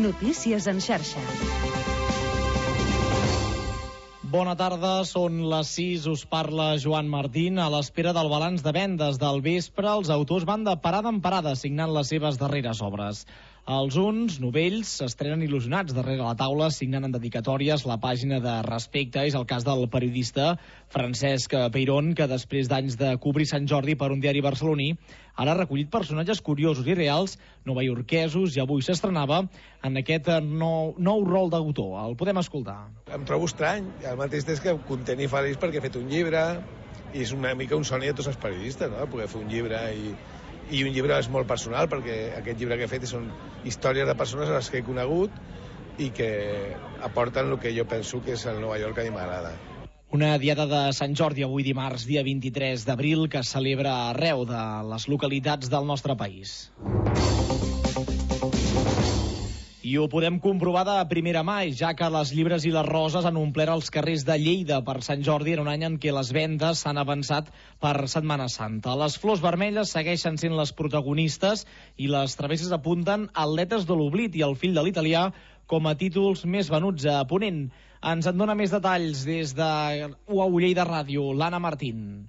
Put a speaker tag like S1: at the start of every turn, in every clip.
S1: Notícies en xarxa.
S2: Bona tarda, són les 6, us parla Joan Martín. A l'espera del balanç de vendes del vespre, els autors van de parada en parada signant les seves darreres obres. Els uns, novells, s'estrenen il·lusionats darrere la taula, signant en dedicatòries la pàgina de Respecte. És el cas del periodista Francesc Peirón, que després d'anys de cobrir Sant Jordi per un diari barceloní, ara ha recollit personatges curiosos i reals, novaiorquesos, i avui s'estrenava en aquest nou rol d'autor. El podem escoltar.
S3: Em trobo estrany, al mateix temps que content i feliç perquè he fet un llibre, i és una mica un somni de tots els periodistes, no? Poder fer un llibre i un llibre és molt personal, perquè aquest llibre que he fet són històries de persones a les que he conegut i que aporten el que jo penso que és el Nova York que a mi m'agrada.
S2: Una diada de Sant Jordi avui dimarts, dia 23 d'abril, que es celebra arreu de les localitats del nostre país. I ho podem comprovar de primera mà, ja que les llibres i les roses han omplert els carrers de Lleida per Sant Jordi en un any en què les vendes s'han avançat per Setmana Santa. Les flors vermelles segueixen sent les protagonistes i les travesses apunten Atletes de l'oblit i El fill de l'italià com a títols més venuts a Ponent. Ens en dona més detalls des de UAU Lleida Ràdio, l'Anna Martín.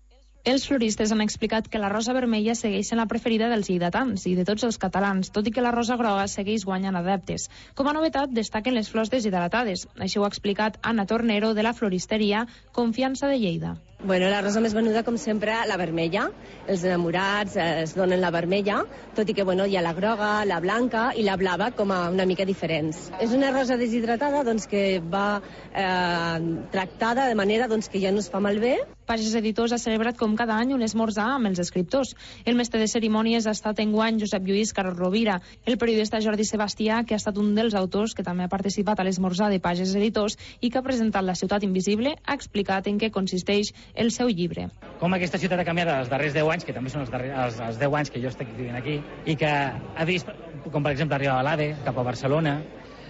S4: Els floristes han explicat que la rosa vermella segueix sent la preferida dels lleidatans i de tots els catalans, tot i que la rosa groga segueix guanyant adeptes. Com a novetat, destaquen les flors deshidratades. Això ho ha explicat Anna Tornero, de la floristeria Confiança de Lleida.
S5: Bueno, la rosa més venuda, com sempre, la vermella. Els enamorats es donen la vermella, tot i que hi ha la groga, la blanca i la blava com a una mica diferents. És una rosa deshidratada que va tractada de manera que ja no es fa malbé.
S4: Pages Editors ha celebrat com cada any un esmorzar amb els escriptors. El mestre de cerimònies ha estat enguany Josep Lluís Carol Rovira. El periodista Jordi Sebastià, que ha estat un dels autors que també ha participat a l'esmorzar de Pages Editors i que ha presentat La ciutat invisible, ha explicat en què consisteix el seu llibre.
S6: Com aquesta ciutat ha canviat els darrers 10 anys, que també són els 10 anys que jo estic vivint aquí, i que ha vist, com per exemple, arribar a l'AVE cap a Barcelona,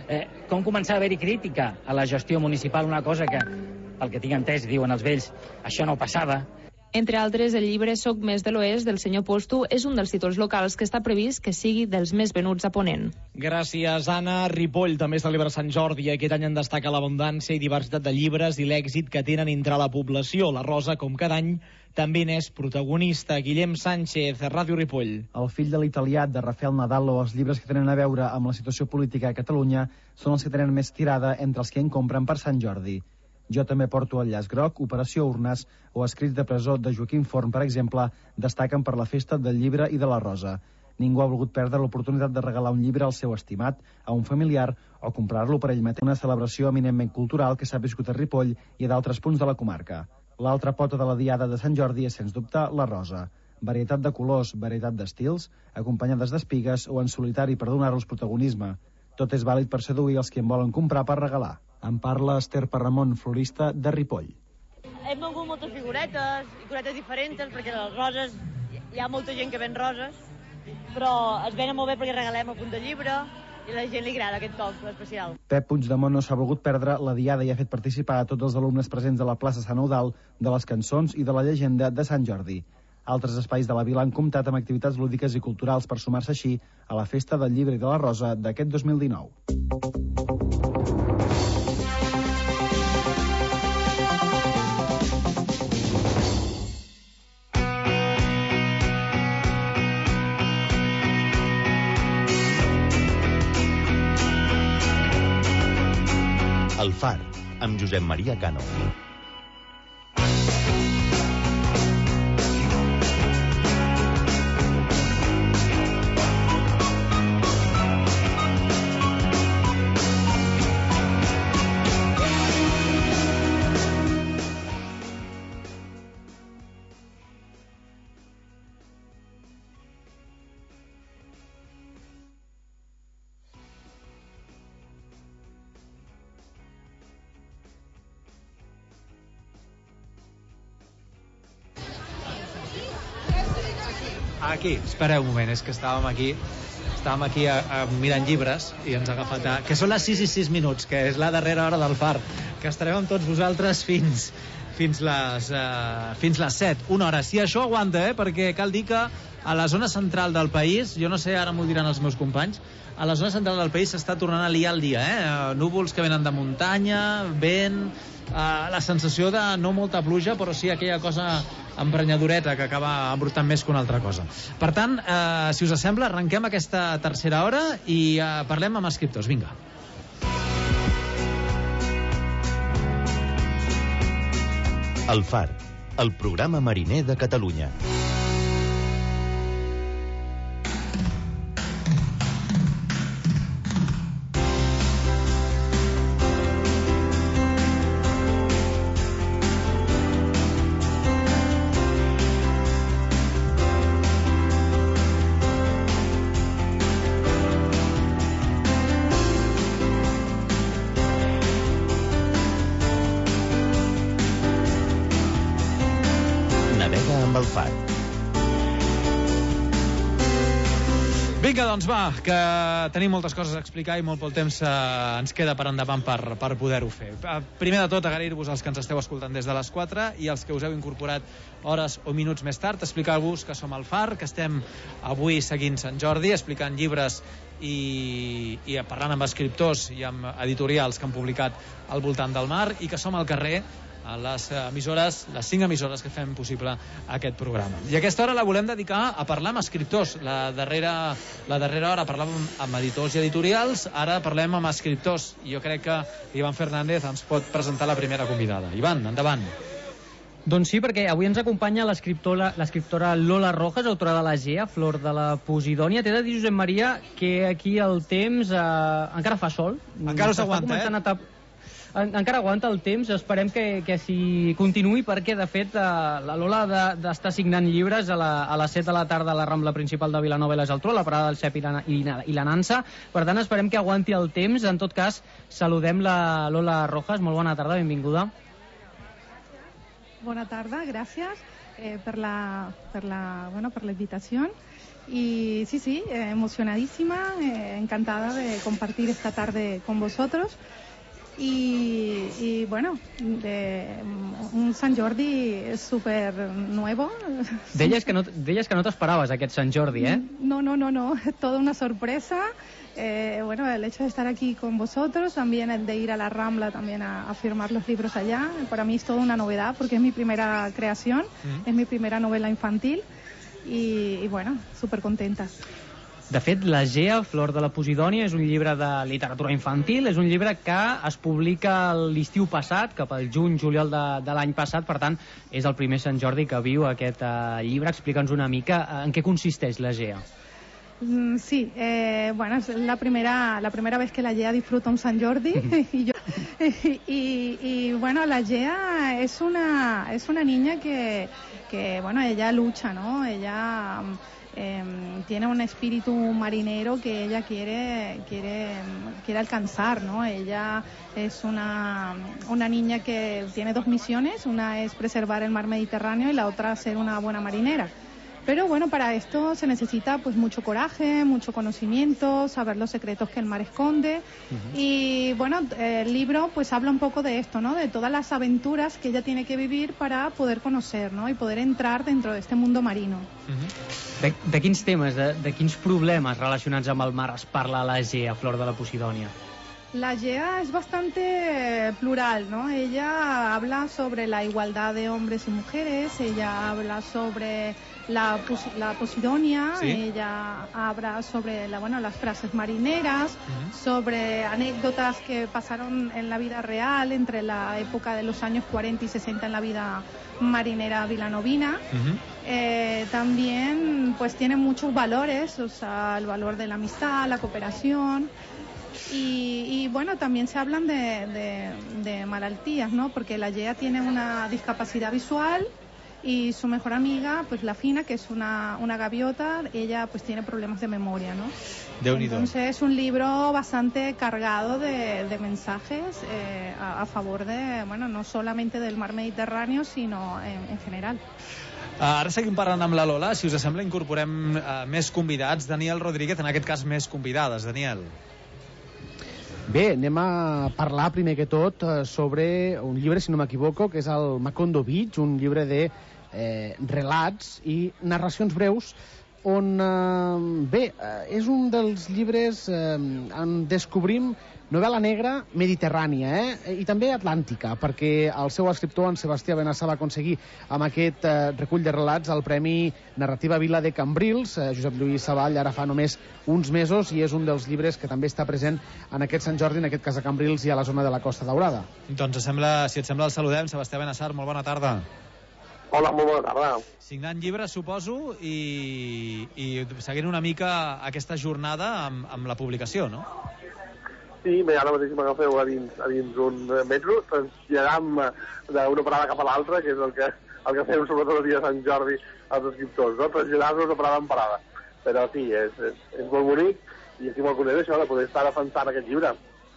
S6: com començar a haver-hi crítica a la gestió municipal, una cosa que, pel que tinc entès, diuen els vells, això no passava.
S4: Entre altres, el llibre Soc més de l'Oest, del senyor Postu, és un dels títols locals que està previst que sigui dels més venuts a Ponent.
S2: Gràcies, Anna. Ripoll també celebra Sant Jordi. Aquest any en destaca l'abundància i diversitat de llibres i l'èxit que tenen entre la població. La rosa, com cada any, també n'és protagonista. Guillem Sánchez, Ràdio Ripoll.
S7: El fill de l'italià, de Rafael Nadal, o els llibres que tenen a veure amb la situació política a Catalunya són els que tenen més tirada entre els que en compren per Sant Jordi. Jo també porto el llaç groc, Operació Urnes o Escrits de presó de Joaquim Forn, per exemple, destaquen per la festa del llibre i de la rosa. Ningú ha volgut perdre l'oportunitat de regalar un llibre al seu estimat, a un familiar, o comprar-lo per ell mateix. Una celebració eminentment cultural que s'ha viscut a Ripoll i a d'altres punts de la comarca. L'altra pota de la diada de Sant Jordi és, sens dubte, la rosa. Varietat de colors, varietat d'estils, acompanyades d'espigues o en solitari per donar-los protagonisme. Tot és vàlid per seduir els que en volen comprar per regalar. En parla Esther Parramon, florista de Ripoll.
S8: Hem vengut moltes figuretes i coretes diferents, perquè les roses, hi ha molta gent que ven roses, però es venen molt bé perquè regalem a punt de llibre i a la gent li agrada aquest toc especial.
S7: Pep Puigdemont no s'ha volgut perdre la diada i ha fet participar a tots els alumnes presents a la plaça Sant Eudald de les cançons i de la llegenda de Sant Jordi. Altres espais de la vila han comptat amb activitats lúdiques i culturals per sumar-se així a la Festa del Llibre i de la Rosa d'aquest 2019.
S9: El Far, amb Josep Maria Cano.
S10: Aquí, espereu un moment, és que estàvem aquí mirant llibres i ens ha agafat que són les 6 i 6 minuts, que és la darrera hora del Far, que estarem amb tots vosaltres fins fins les 7, una hora. Si això aguanta, perquè cal dir que a la zona central del país, jo no sé, ara m'ho diran els meus companys, a la zona central del país s'està tornant a liar el dia, núvols que venen de muntanya, vent, la sensació de no molta pluja, però sí aquella cosa emprenyadoreta que acaba embrutant més que una altra cosa. Per tant, si us sembla, arrenquem aquesta tercera hora i parlem amb escriptors. Vinga.
S9: El Far, el programa mariner de Catalunya.
S10: Vinga, doncs va, que tenim moltes coses a explicar i molt poc temps ens queda per endavant per poder-ho fer. Primer de tot, agrair-vos als que ens esteu escoltant des de les 4 i als que us heu incorporat hores o minuts més tard, explicar-vos que som al Far, que estem avui seguint Sant Jordi, explicant llibres i parlant amb escriptors i amb editorials que han publicat al voltant del mar, i que som al carrer a les 5 emissores que fem possible aquest programa. I aquesta hora la volem dedicar a parlar amb escriptors. La darrera hora parlàvem amb editors i editorials, ara parlem amb escriptors. I jo crec que Ivan Fernández ens pot presentar la primera convidada. Ivan, endavant.
S1: Doncs sí, perquè avui ens acompanya l'escriptora Lola Rojas, autora de la Gea, Flor de la Posidònia. T'he de dir, Josep Maria, que aquí el temps encara fa sol.
S10: Encara s'aguanta,
S1: encara aguanta el temps, esperem que s'hi continuï, perquè de fet la Lola d'estar signant llibres a les 7 de la tarda a la Rambla principal de Vilanova i la Geltrú, a la parada del CEP i la Nansa. Per tant, esperem que aguanti el temps. En tot cas, saludem la Lola Rojas. Molt bona tarda, benvinguda.
S11: Bona tarda, gracias per la invitación. Y sí, emocionadísima, encantada de compartir esta tarde con vosotros. Y bueno, un Sant Jordi súper nuevo.
S1: Deies que no t'esperaves aquest Sant Jordi, ¿eh?
S11: No, toda una sorpresa. Bueno, el hecho de estar aquí con vosotros, también el de ir a la Rambla también a firmar los libros allá, para mí es toda una novedad porque es mi primera creación, es mi primera novela infantil y bueno, súper contenta.
S1: De fet, la Gea, Flor de la Posidònia, és un llibre de literatura infantil, és un llibre que es publica l'estiu passat, cap al juny-juliol de l'any passat, per tant, és el primer Sant Jordi que viu aquest llibre. Explica'ns una mica en què consisteix la Gea.
S11: Sí, bueno, es la primera vez que la Gea disfruta un Sant Jordi y bueno, la Gea es una niña que bueno, ella lucha, ¿no? Ella tiene un espíritu marinero que ella quiere alcanzar, ¿no? Ella es una niña que tiene dos misiones, una es preservar el mar Mediterráneo y la otra ser una buena marinera. Pero bueno, para esto se necesita pues mucho coraje, mucho conocimiento, saber los secretos que el mar esconde. Y bueno, el libro pues habla un poco de esto, ¿no? De todas las aventuras que ella tiene que vivir para poder conocer, ¿no? Y poder entrar dentro de este mundo marino.
S1: De quins temes, de quins problemes relacionats amb el mar es parla a la Gea, Flor de la Posidònia?
S11: La Gea es bastante plural, ¿no? Ella habla sobre la igualdad de hombres y mujeres, ella habla sobre la Posidonia, ¿sí? Ella habla sobre las frases marineras, sobre anécdotas que pasaron en la vida real entre la época de los años 40 y 60 en la vida marinera vilanovina. También pues tiene muchos valores, o sea, el valor de la amistad, la cooperación. Y bueno, también se hablan de malaltías, ¿no? Porque la Gea tiene una discapacidad visual y su mejor amiga, pues la Fina, que es una gaviota, ella pues tiene problemas de memoria, ¿no? Entonces es un libro bastante cargado de mensajes a favor de, bueno, no solamente del mar Mediterráneo, sino en general.
S10: Ara seguim parlant amb la Lola. Si us sembla, incorporem més convidats. Daniel Rodríguez, en aquest cas més convidades. Daniel.
S12: Bé, anem a parlar primer que tot sobre un llibre, si no m'equivoco, que és el Macondo Beach, un llibre de relats i narracions breus on, és un dels llibres on descobrim novel·la negra mediterrània, i també atlàntica, perquè el seu escriptor, en Sebastià Benassa, va aconseguir amb aquest recull de relats el Premi Narrativa Vila de Cambrils. Josep Lluís Savall ara fa només uns mesos i és un dels llibres que també està present en aquest Sant Jordi, en aquest cas a Cambrils i a la zona de la Costa Daurada.
S10: Doncs si et sembla el saludem. Sebastià Benassar, molt bona tarda.
S13: Hola, molt bona tarda.
S10: Signant llibres, suposo, i seguint una mica aquesta jornada amb la publicació, no?
S13: Sí, ara mateix m'agafeu a dins un metro, traslladant d'una parada cap a l'altra, que és el que fem sobretot el dia de Sant Jordi als escriptors, no? Traslladar-nos de parada en parada. Però sí, és molt bonic i estic molt content d'això, de poder estar defensant aquest llibre.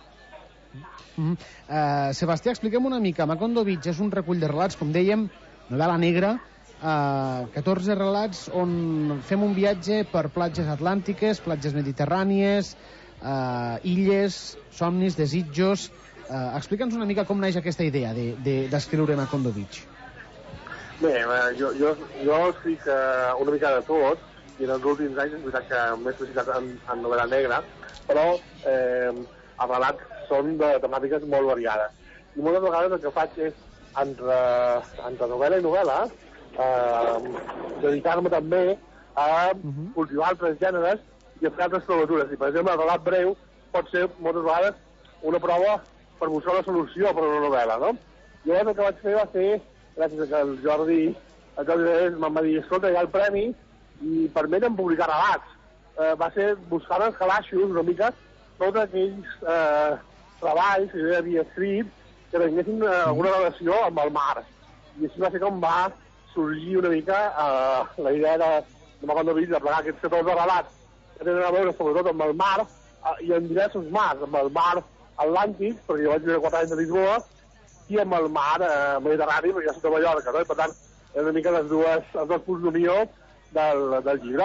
S12: Sebastià, expliquem una mica. Macondo Beach és un recull de relats, com dèiem, novel·la negra, 14 relats on fem un viatge per platges atlàntiques, platges mediterrànies, illes, somnis, desitjos. Explica'ns una mica com neix aquesta idea d'escriure Macondo Beach.
S13: Bé, jo escric una mica de tot, i en els últims anys és veritat que m'he especialitzat en novel·la negra, però els relats són de temàtiques molt variades. I moltes vegades el que faig és, entre novel·la i novel·la, dedicar-me també a cultivar altres gèneres i a fer altres provatures. I, per exemple, el relat breu pot ser, moltes vegades, una prova per buscar una solució per una novel·la, no? Llavors el que vaig fer va ser, gràcies a que el Jordi me'n va dir, escolta, hi ha el premi i permeten publicar relats. Va ser buscar els calaixos una mica tots aquells treballs que jo havia escrit que tinguessin alguna relació amb el mar. I així va ser com va sorgir una mica la idea de Macondo Beach de plegar aquests 14 relats que tenen a veure sobretot amb el mar i en diversos mars, amb el mar Atlàntic, perquè jo vaig viure 4 anys a Lisboa, i amb el mar Mediterrani, perquè jo soc de Mallorca, no? I per tant, és una mica els dos punts d'unió del llibre.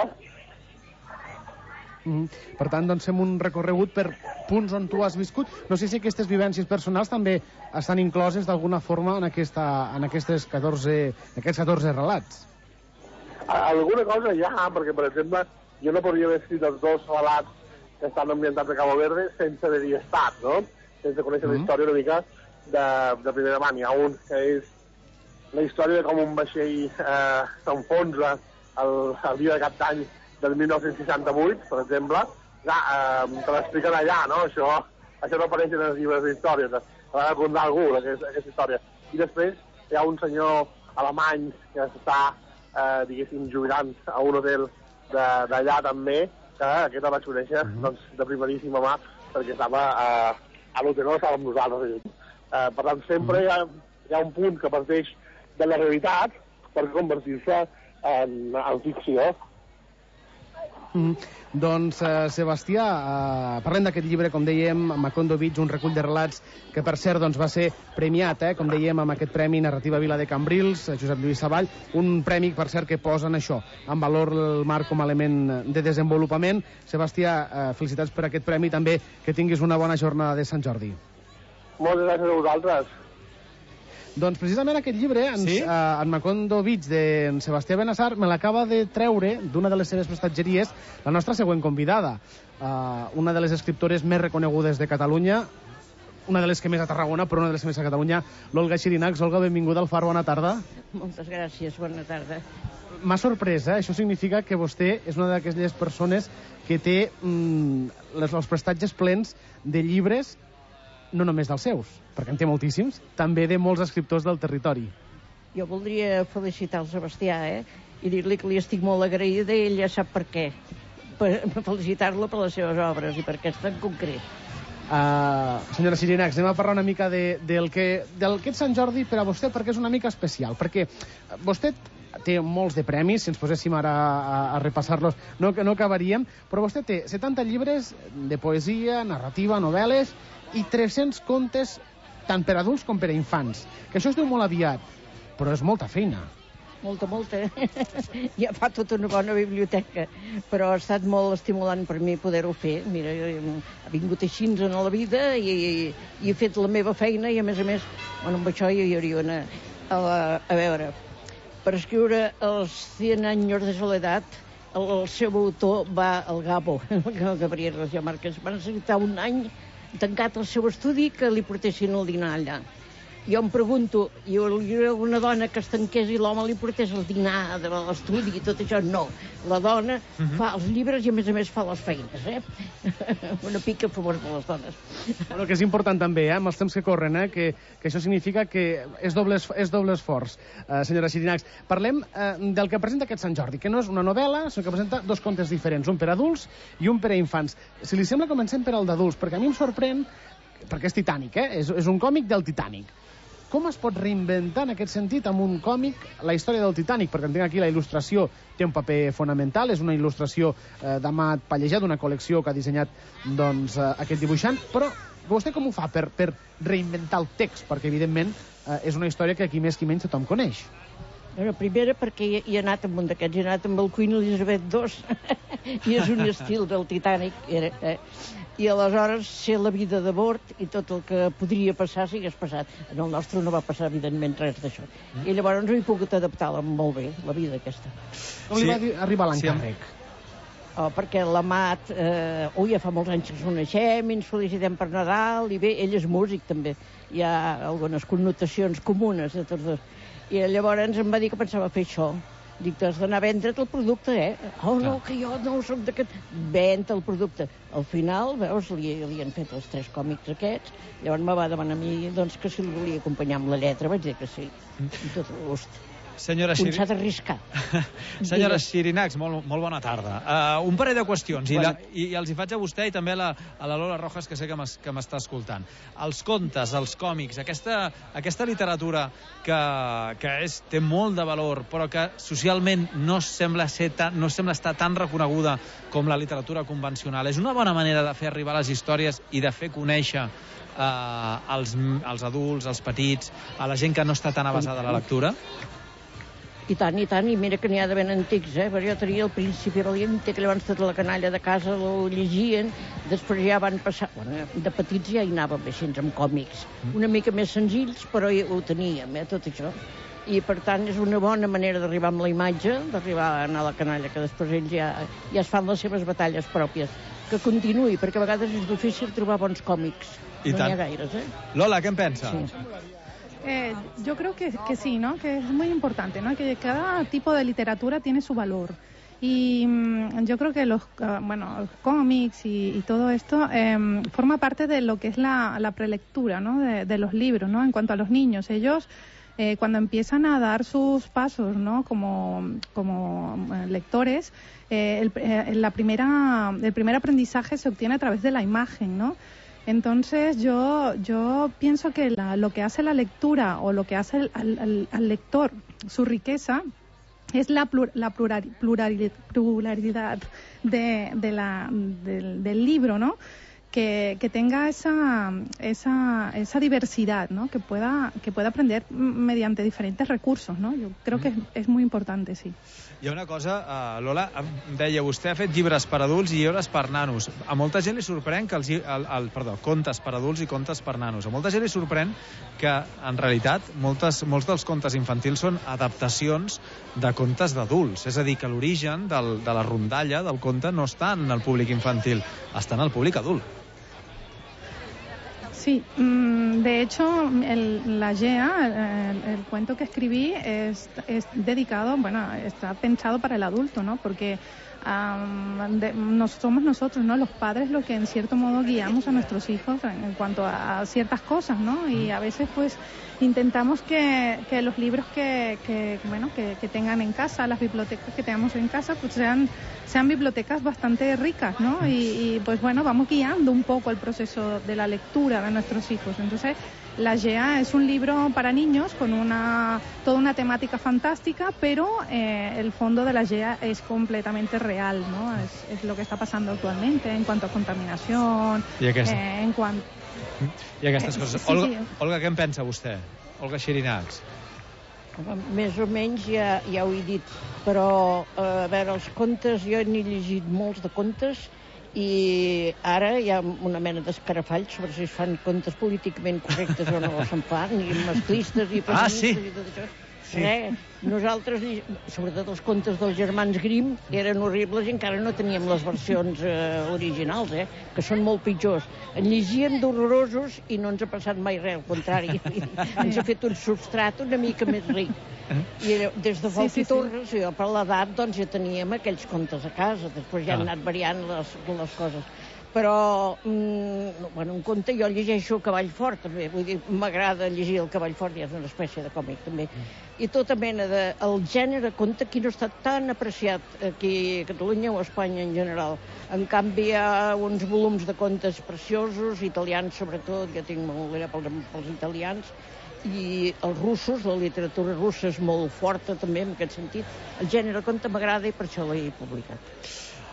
S12: Per tant, doncs fem un recorregut per punts on tu has viscut. No sé si aquestes vivències personals també estan incloses d'alguna forma en aquests 14 relats.
S13: Alguna cosa hi ha, perquè, per exemple, jo no podria haver escrit els 2 relats que estan ambientats a Cabo Verde sense haver-hi estat, no? Sense conèixer la història una mica de primera mà. Hi ha un que és la història de com un vaixell s'enfonsa el dia de cap d'any del 1968, per exemple. Te l'expliquen allà, no? Això no apareix en els llibres d'història, l'ha de contar algú, aquesta història. I després hi ha un senyor alemany que està, diguéssim, jubilant a un hotel d'allà també, que aquest el vaig conèixer de primeríssima mà, perquè estava a l'hotel on estàvem nosaltres. Per tant, sempre hi ha un punt que parteix de la realitat per convertir-se en ficció.
S12: Doncs, Sebastià, parlem d'aquest llibre, com dèiem, Macondo Beach, un recull de relats que, per cert, doncs, va ser premiat, com dèiem, amb aquest Premi Narrativa Vila de Cambrils, Josep Lluís Savall, un premi, per cert, que posen això, en valor el mar com a element de desenvolupament. Sebastià, felicitats per aquest premi, també que tinguis una bona jornada de Sant Jordi.
S13: Moltes gràcies a vosaltres.
S12: Doncs precisament aquest llibre, en Macondo Beach, d'en Sebastià Benassar, me l'acaba de treure d'una de les seves prestatgeries la nostra següent convidada, una de les escriptores més reconegudes de Catalunya, una de les que més a Tarragona, però una de les que més a Catalunya, l'Olga Xirinacs. Olga, benvinguda al Far, bona tarda.
S14: Moltes gràcies, bona tarda.
S12: M'ha sorprès, això significa que vostè és una d'aquelles persones que té els prestatges plens de llibres, no només dels seus, perquè en té moltíssims, també de molts escriptors del territori.
S14: Jo voldria felicitar el Sebastià, i dir-li que li estic molt agraïda i ell ja sap per què. Per felicitar-lo per les seves obres i per aquesta en concret.
S12: Senyora Xirinacs, anem a parlar una mica d'aquest Sant Jordi per a vostè, perquè és una mica especial, perquè vostè té molts de premis, si ens poséssim ara a repassar-los no acabaríem, però vostè té 70 llibres de poesia, narrativa, novel·les i 300 contes tant per adults com per a infants, que això es diu molt aviat, però és molta feina.
S14: molta. Ja fa tota una bona biblioteca, però ha estat molt estimulant per mi poder-ho fer. Mira, jo he vingut així en la vida i he fet la meva feina i, a més, amb això hi hauria una... A veure, per escriure Els 100 años de soledad, el seu autor va al Gabo, el Gabriel García Márquez, va necessitar un any tancat al seu estudi que li portessin el dinar allà. Jo em pregunto, hi hauria una dona que es tanqués i l'home li portés el dinar de l'estudi i tot això? No. La dona fa els llibres i, a més, fa les feines, Una pica a favor de les dones.
S12: Bueno, que és important també, amb els temps que corren, que això significa que és doble esforç, senyora Xirinacs. Parlem del que presenta aquest Sant Jordi, que no és una novel·la, sinó que presenta dos contes diferents, un per a adults i un per a infants. Si li sembla, comencem per al d'adults, perquè a mi em sorprèn, perquè és Titanic, és un còmic del Titanic. Com es pot reinventar en aquest sentit amb un còmic la història del Titanic? Perquè entenc aquí la il·lustració té un paper fonamental, és una il·lustració d'Amat Pallejà, d'una col·lecció que ha dissenyat aquest dibuixant, però vostè com ho fa per reinventar el text? Perquè, evidentment, és una història que qui més qui menys tothom coneix.
S14: Bueno, primera perquè hi he anat amb un d'aquests, he anat amb el Queen Elizabeth II, i és un estil del Titanic, i aleshores sé la vida de bord i tot el que podria passar si hagués passat. En el nostre no va passar, evidentment, res d'això. I llavors he pogut adaptar molt bé, la vida aquesta.
S12: Com li va arribar l'encàrrec?
S14: Perquè l'Amat, ja fa molts anys que ens coneixem, i ens felicitem per Nadal, i bé, ell és músic també. Hi ha algunes connotacions comunes de tots dos. I llavors em va dir que pensava fer això. Dic, t'has d'anar a vendre't el producte, no, que jo no soc d'aquest... Vend el producte. Al final, veus, li han fet els 3 còmics aquests, llavors me va demanar a mi que si el volia acompanyar amb la lletra, vaig dir que sí, amb tot el gust. Un s'ha d'arriscar.
S10: Senyora Xirinacs, molt bona tarda. Un parell de qüestions, i els hi faig a vostè i també a la Lola Rojas, que sé que m'està escoltant. Els contes, els còmics, aquesta literatura que té molt de valor, però que socialment no sembla estar tan reconeguda com la literatura convencional, és una bona manera de fer arribar les històries i de fer conèixer als adults, als petits, a la gent que no està tan avesada a la lectura?
S14: I tant, i mira que n'hi ha de ben antics, però jo tenia el Principi Valiente, que llavors tota la canalla de casa lo llegien, després ja van passar, de petits ja hi anàvem així, amb còmics, una mica més senzills, però ho teníem, tot això. I per tant és una bona manera d'arribar amb la imatge, d'arribar a anar a la canalla, que després ells ja es fan les seves batalles pròpies. Que continuï, perquè a vegades és difícil trobar bons còmics. No n'hi ha gaires,
S10: Lola, què en pensa?
S11: Yo creo que sí, ¿no? Que es muy importante, ¿no? Que cada tipo de literatura tiene su valor. Y yo creo que los cómics y todo esto forma parte de lo que es la prelectura, ¿no? De los libros, ¿no? En cuanto a los niños, ellos cuando empiezan a dar sus pasos, ¿no? Como lectores, el primer aprendizaje se obtiene a través de la imagen, ¿no? Entonces yo pienso que lo que hace la lectura o lo que hace al lector su riqueza es la pluralidad del libro, ¿no? Que tenga esa diversidad, ¿no? Que pueda aprender mediante diferentes recursos, ¿no? Yo creo que es muy importante, sí.
S10: Hi ha una cosa, Lola, em deia, vostè ha fet llibres per adults i llibres per nanos. A molta gent li sorprèn que contes per adults i contes per nanos. A molta gent li sorprèn que, en realitat, molts dels contes infantils són adaptacions de contes d'adults. És a dir, que l'origen de la rondalla del conte no està en el públic infantil, està en el públic adult.
S11: Sí, de hecho, la GEA, el cuento que escribí es dedicado, está pensado para el adulto, ¿no? Porque somos nosotros, ¿no? Los padres los que en cierto modo guiamos a nuestros hijos en cuanto a ciertas cosas, ¿no? Y a veces pues intentamos que los libros que tengan en casa, las bibliotecas que tengamos en casa, pues sean bibliotecas bastante ricas, ¿no? Y pues vamos guiando un poco el proceso de la lectura de nuestros hijos. Entonces, La GEA es un libro para niños con toda una temática fantástica, pero el fondo de la GEA es completamente real, ¿no? Es lo que está pasando actualmente en cuanto a contaminación,
S10: I aquestes coses.
S11: Sí,
S10: Olga, què en pensa vostè? Olga Xirinacs.
S14: Més o menys ja ho he dit, però a veure, els contes, jo n'he llegit molts de contes i ara hi ha una mena d'escarafall sobre si es fan contes políticament correctes o no se'n fan, ni masclistes i feministes i tot això. Sí. Nosaltres, sobretot els contes dels germans Grimm, eren horribles i encara no teníem les versions originals, que són molt pitjors. En llegíem d'horrorosos i no ens ha passat mai res, al contrari. Ens ha fet un substrat una mica més ric. I des de Folk i Torres, jo per l'edat, doncs ja teníem aquells contes a casa, després ja han anat variant les coses. Però, bueno, un conte jo llegeixo Cavall Fort, també, vull dir, m'agrada llegir el Cavall Fort, ja és una espècie de còmic, també. I tota mena el gènere conte aquí no està tan apreciat aquí a Catalunya o a Espanya en general. En canvi, hi ha uns volums de contes preciosos, italians sobretot, jo tinc molt pels italians, i els russos, la literatura russa és molt forta també en aquest sentit. El gènere conte m'agrada i per això l'he publicat.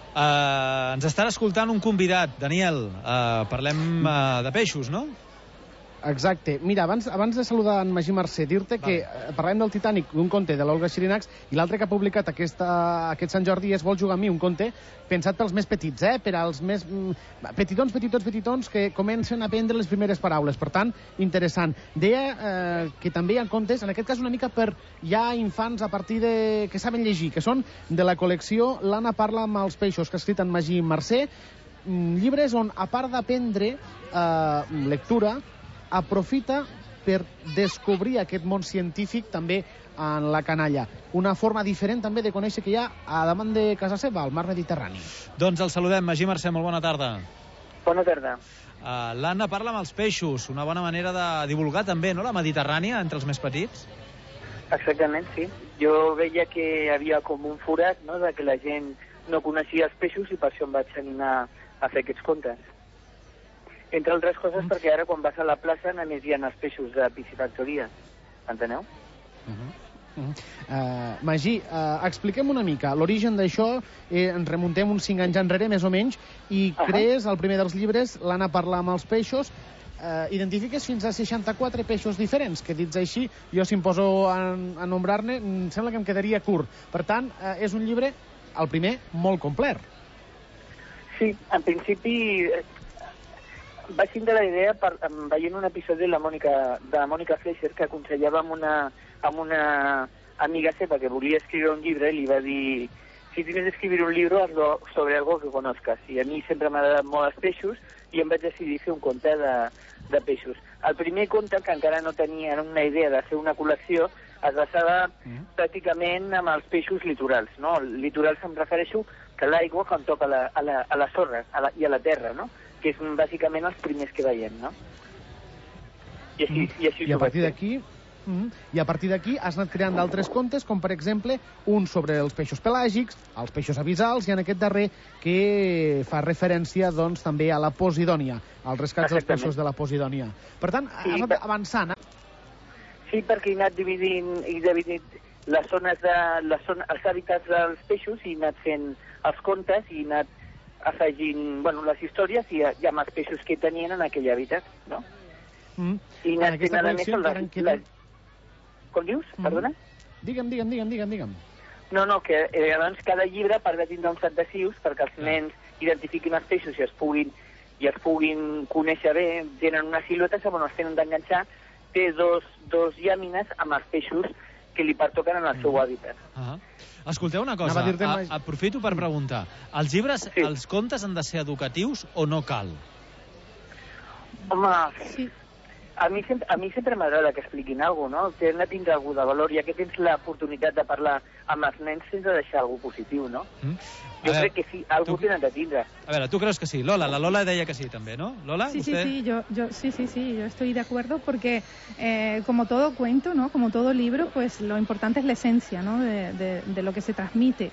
S10: Ens estan escoltant un convidat, Daniel. Parlem de peixos, no?
S12: Exacte. Mira, abans de saludar en Magí Mercè, dir-te que parlem del Titanic, d'un conte de l'Olga Xirinacs, i l'altre que ha publicat aquest Sant Jordi és Vol jugar amb mi, un conte pensat pels més petits, per als més petitons que comencen a aprendre les primeres paraules. Per tant, interessant. Deia que també hi ha contes, en aquest cas una mica per ja infants a partir de que saben llegir, que són de la col·lecció L'Anna parla amb els peixos, que ha escrit en Magí Mercè, llibres on, a part d'aprendre lectura, aprofita per descobrir aquest món científic també en la canalla. Una forma diferent també de conèixer que hi ha a davant de casa seva, al mar Mediterrani.
S10: Doncs el saludem. Magí Mercè, molt bona tarda.
S15: Bona tarda.
S10: L'Anna parla amb els peixos, una bona manera de divulgar també, no?, la Mediterrània entre els més petits.
S15: Exactament, sí. Jo veia que hi havia com un forat, no?, de que la gent no coneixia els peixos i per això em vaig animar a fer aquests contes. Entre altres coses perquè ara quan vas a la plaça només hi ha els peixos de piscifactoria. Enteneu?
S12: Magí, expliquem una mica. L'origen d'això, ens remuntem uns 5 anys enrere, més o menys, i crees el primer dels llibres, L'Anna parla amb els peixos, identifiques fins a 64 peixos diferents, que dits així, jo si em poso a nombrar-ne, em sembla que em quedaria curt. Per tant, és un llibre, el primer, molt complet.
S15: Sí, en principi vaig tindre la idea veient un episodi de la Mònica Fleischer que aconsellava amb una amiga seva que volia escriure un llibre i li va dir: si tienes que escribir un libro, hazlo sobre algo que conozcas. I a mi sempre m'ha agradat molt els peixos i em vaig decidir fer un conte de peixos. El primer conte, que encara no tenia una idea de fer una col·lecció, es basava pràcticament amb els peixos litorals, no? Litorals em refereixo que l'aigua quan toca a la sorra i a la terra, no?, que és bàsicament els primers que veiem, no? I així
S12: I a partir d'aquí has anat creant d'altres contes, com per exemple un sobre els peixos pelàgics, els peixos abissals, i en aquest darrer que fa referència doncs també a la Posidònia, al rescat dels peixos de la Posidònia. Per tant, has anat avançant.
S15: Sí, perquè he anat dividint les zones els hàbitats dels peixos i he anat fent els contes i he anat afegint, les històries i amb els peixos que tenien en aquell hàbitat, no? I en aquesta col·lecció Com dius? Perdona?
S12: Digue'm.
S15: No, que abans cada llibre ha de tindre un set de sius perquè els nens identifiquin els peixos i es puguin conèixer bé, tenen una silueta, on els tenen d'enganxar, té dos llàmines amb els peixos que li pertoquen en el seu hàbitat.
S10: Escolteu una cosa, aprofito per preguntar. Els llibres, els contes han de ser educatius o no cal?
S15: Home, a mi sempre m'agrada que expliquin alguna cosa, no? Tenen de tindre alguna de valor, ja que tens l'oportunitat de parlar amb els nens sense deixar alguna positiu, no? Jo crec que sí, algo tenen de tindre.
S10: A veure, tu creus que sí? Lola, la Lola deia que sí també, ¿no? Lola,
S11: sí,
S10: ¿usted?
S11: Sí, yo estoy de acuerdo porque como todo cuento, ¿no?, como todo libro, pues lo importante es la esencia, ¿no?, de lo que se transmite.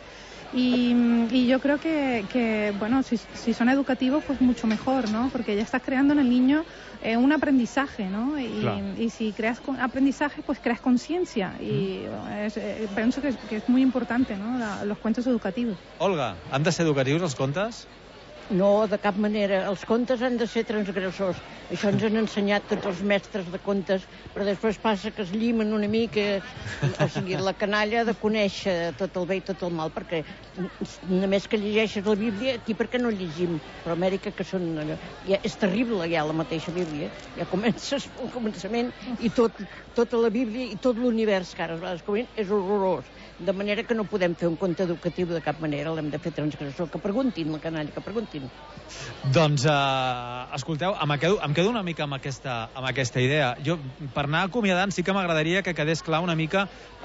S11: Y yo creo que bueno, si son educativos, pues mucho mejor, ¿no? Porque ya estás creando en el niño un aprendizaje, ¿no? Y si creas aprendizaje, pues creas conciencia. Y pienso que es muy importante, ¿no?, los cuentos educativos.
S10: Olga, han de ser educatius els contes?
S14: No, de cap manera. Els contes han de ser transgressors. Això ens han ensenyat tots els mestres de contes, però després passa que es llimen una mica. O sigui, la canalla ha de conèixer tot el bé i tot el mal, perquè només que llegeixes la Bíblia, aquí per què no llegim? Però a Amèrica, que són... Ja, és terrible ja la mateixa Bíblia. Ja comences al començament i tota la Bíblia i tot l'univers que ara és horrorós. De manera que no podem fer un conte educatiu de cap manera, l'hem de fer transgressor. Que preguntin la canalla, que preguntin.
S10: Doncs, escolteu, em quedo una mica amb aquesta idea. Jo, per anar acomiadant, sí que m'agradaria que quedés clar una mica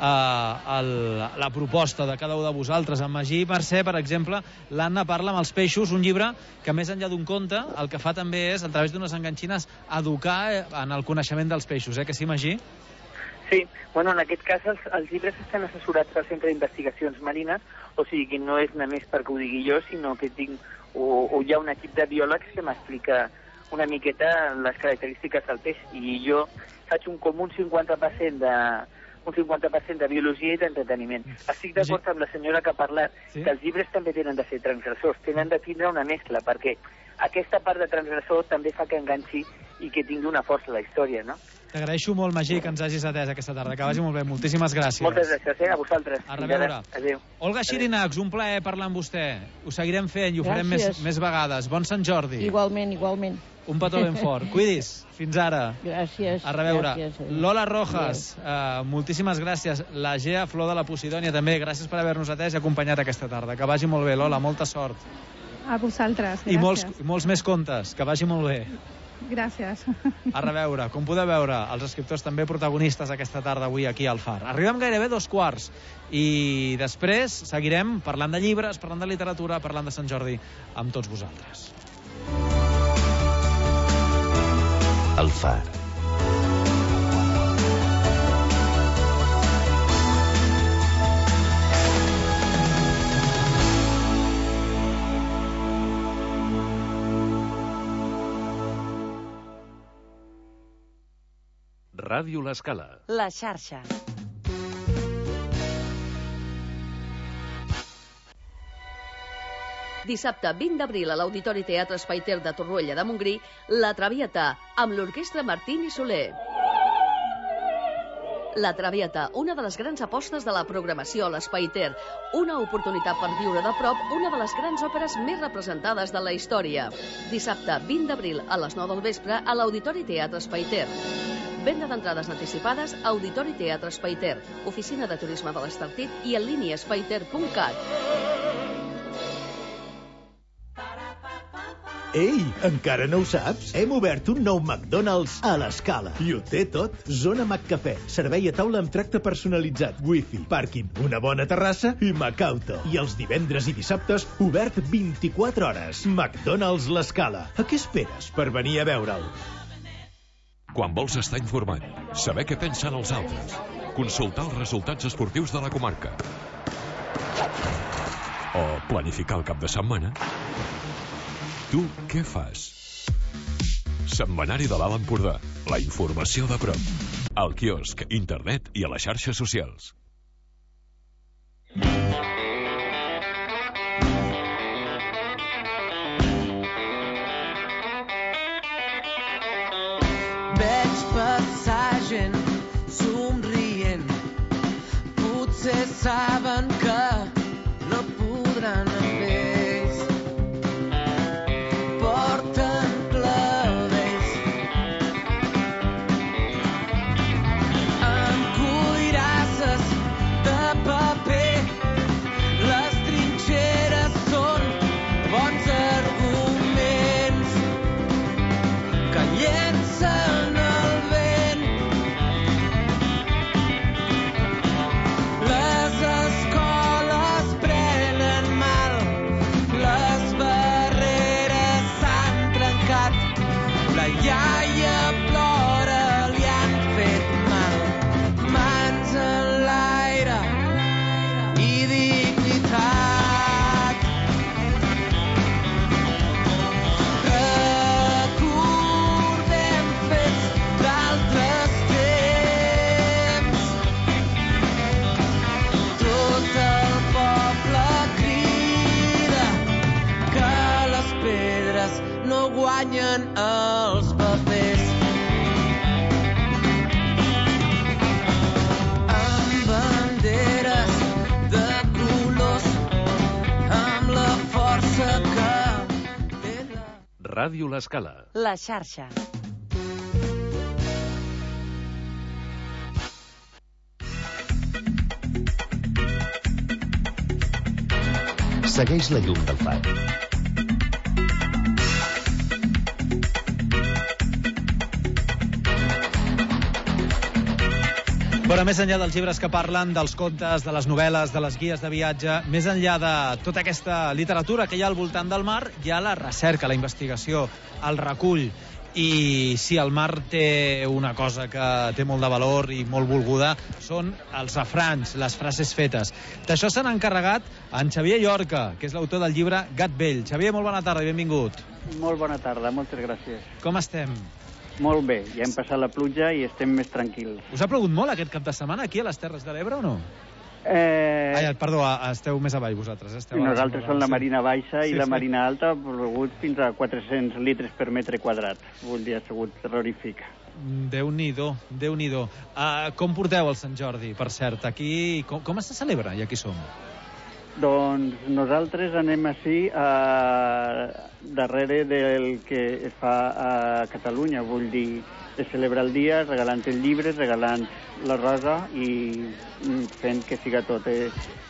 S10: la proposta de cada un de vosaltres. En Magí i Mercè, per exemple, l'Anna parla amb els peixos, un llibre que més enllà d'un conte, el que fa també és, a través d'unes enganxines, educar en el coneixement dels peixos, que sí, Magí?
S15: Sí, bueno, en aquest cas els llibres estan assessorats pel Centre d'Investigacions Marines, o sigui que no és només perquè ho digui jo, sinó que o hi ha un equip de biòlegs que m'explica una miqueta les característiques del peix, i jo faig un 50% de biologia i d'entreteniment. Estic d'acord amb la senyora que ha parlat que els llibres també tenen de ser transgressors, tenen de tindre una mescla, perquè aquesta part de transgressor també fa que enganxi i que tingui una força la història, no?
S10: T'agraeixo molt, Magí, que ens hagis atès aquesta tarda. Que vagi molt bé. Moltíssimes gràcies.
S15: Moltes gràcies, a vosaltres.
S10: A reveure.
S15: Adéu.
S10: Olga Xirinacs, un plaer parlar amb vostè. Ho seguirem fent i ho farem més vegades. Bon Sant Jordi.
S14: Igualment.
S10: Un petó ben fort. Cuidis. Fins ara.
S14: Gràcies.
S10: A reveure. Lola Rojas, moltíssimes gràcies. La Gea Flor de la Posidònia, també. Gràcies per haver-nos atès i acompanyat aquesta tarda. Que vagi molt bé, Lola. Molta sort.
S11: A vosaltres, gràcies.
S10: I molts més contes. Que vagi molt bé.
S11: Gràcies.
S10: A reveure. Com podeu veure, els escriptors també protagonistes aquesta tarda avui aquí al Far. Arribem gairebé 2:15 i després seguirem parlant de llibres, parlant de literatura, parlant de Sant Jordi amb tots vosaltres.
S9: El Far.
S16: Ràdio L'Escala.
S17: La xarxa. Dissabte 20 d'abril a l'Auditori Teatre Espai Ter de Torroella de Montgrí, La Traviata, amb l'orquestra Martín i Soler. La Traviata, una de les grans apostes de la programació a l'Espai Ter, una oportunitat per viure de prop una de les grans òperes més representades de la història. Dissabte 20 d'abril a les 9 del vespre a l'Auditori Teatre Espai Ter. Venda d'entrades anticipades a Auditori Teatre Espai Ter, oficina de turisme de l'Estartit i en línia espaiter.cat.
S18: Ei, encara no ho saps? Hem obert un nou McDonald's a l'Escala. I ho té tot. Zona McCafè, servei a taula amb tracte personalitzat, wifi, pàrquing, una bona terrassa i Macauto. I els divendres i dissabtes, obert 24 hores. McDonald's l'Escala. A què esperes per venir a veure'l?
S16: Quan vols estar informat, saber què pensen els altres, consultar els resultats esportius de la comarca o planificar el cap de setmana, tu què fas? Setmanari de l'Alt Empordà, la informació de prop, al quiosc, internet i a les xarxes socials.
S19: Veig passar gent somrient, potser saben que no podran amb ells. Porten clavells amb cuirasses de paper. Les trinxeres són bons arguments que llencen el vent. Les escoles prenen mal, les barreres s'han trencat, la iaia plora, li han fet mal. Mans en l'aire i dignitat. Recordem fets d'altres temps. Tot el poble crida que l'espera.
S16: Ràdio L'Escala.
S20: La xarxa.
S9: Segueix la llum del far.
S10: Però més enllà dels llibres que parlen, dels contes, de les novel·les, de les guies de viatge, més enllà de tota aquesta literatura que hi ha al voltant del mar, hi ha la recerca, la investigació, el recull. I si el mar té una cosa que té molt de valor i molt volguda, són els refranys, les frases fetes. D'això se n'ha encarregat en Xavier Llorca, que és l'autor del llibre Gat Vell. Xavier, molt bona tarda i benvingut.
S21: Molt bona tarda, moltes gràcies.
S10: Com estem?
S21: Molt bé, ja hem passat la pluja i estem més tranquils.
S10: Us ha plogut molt aquest cap de setmana aquí a les Terres de l'Ebre o no? Perdó, esteu més avall vosaltres.
S21: Nosaltres som la Marina Baixa i la Marina Alta ha plogut fins a 400 litres per metre quadrat. Vull dir, ha sigut terrorífic.
S10: Déu-n'hi-do, Déu-n'hi-do. Com porteu el Sant Jordi, per cert? Aquí, com se celebra i aquí som?
S21: Doncs nosaltres anem així darrere del que es fa a Catalunya, vull dir, es celebra el dia regalant el llibre, regalant la rosa i fent que siga tot el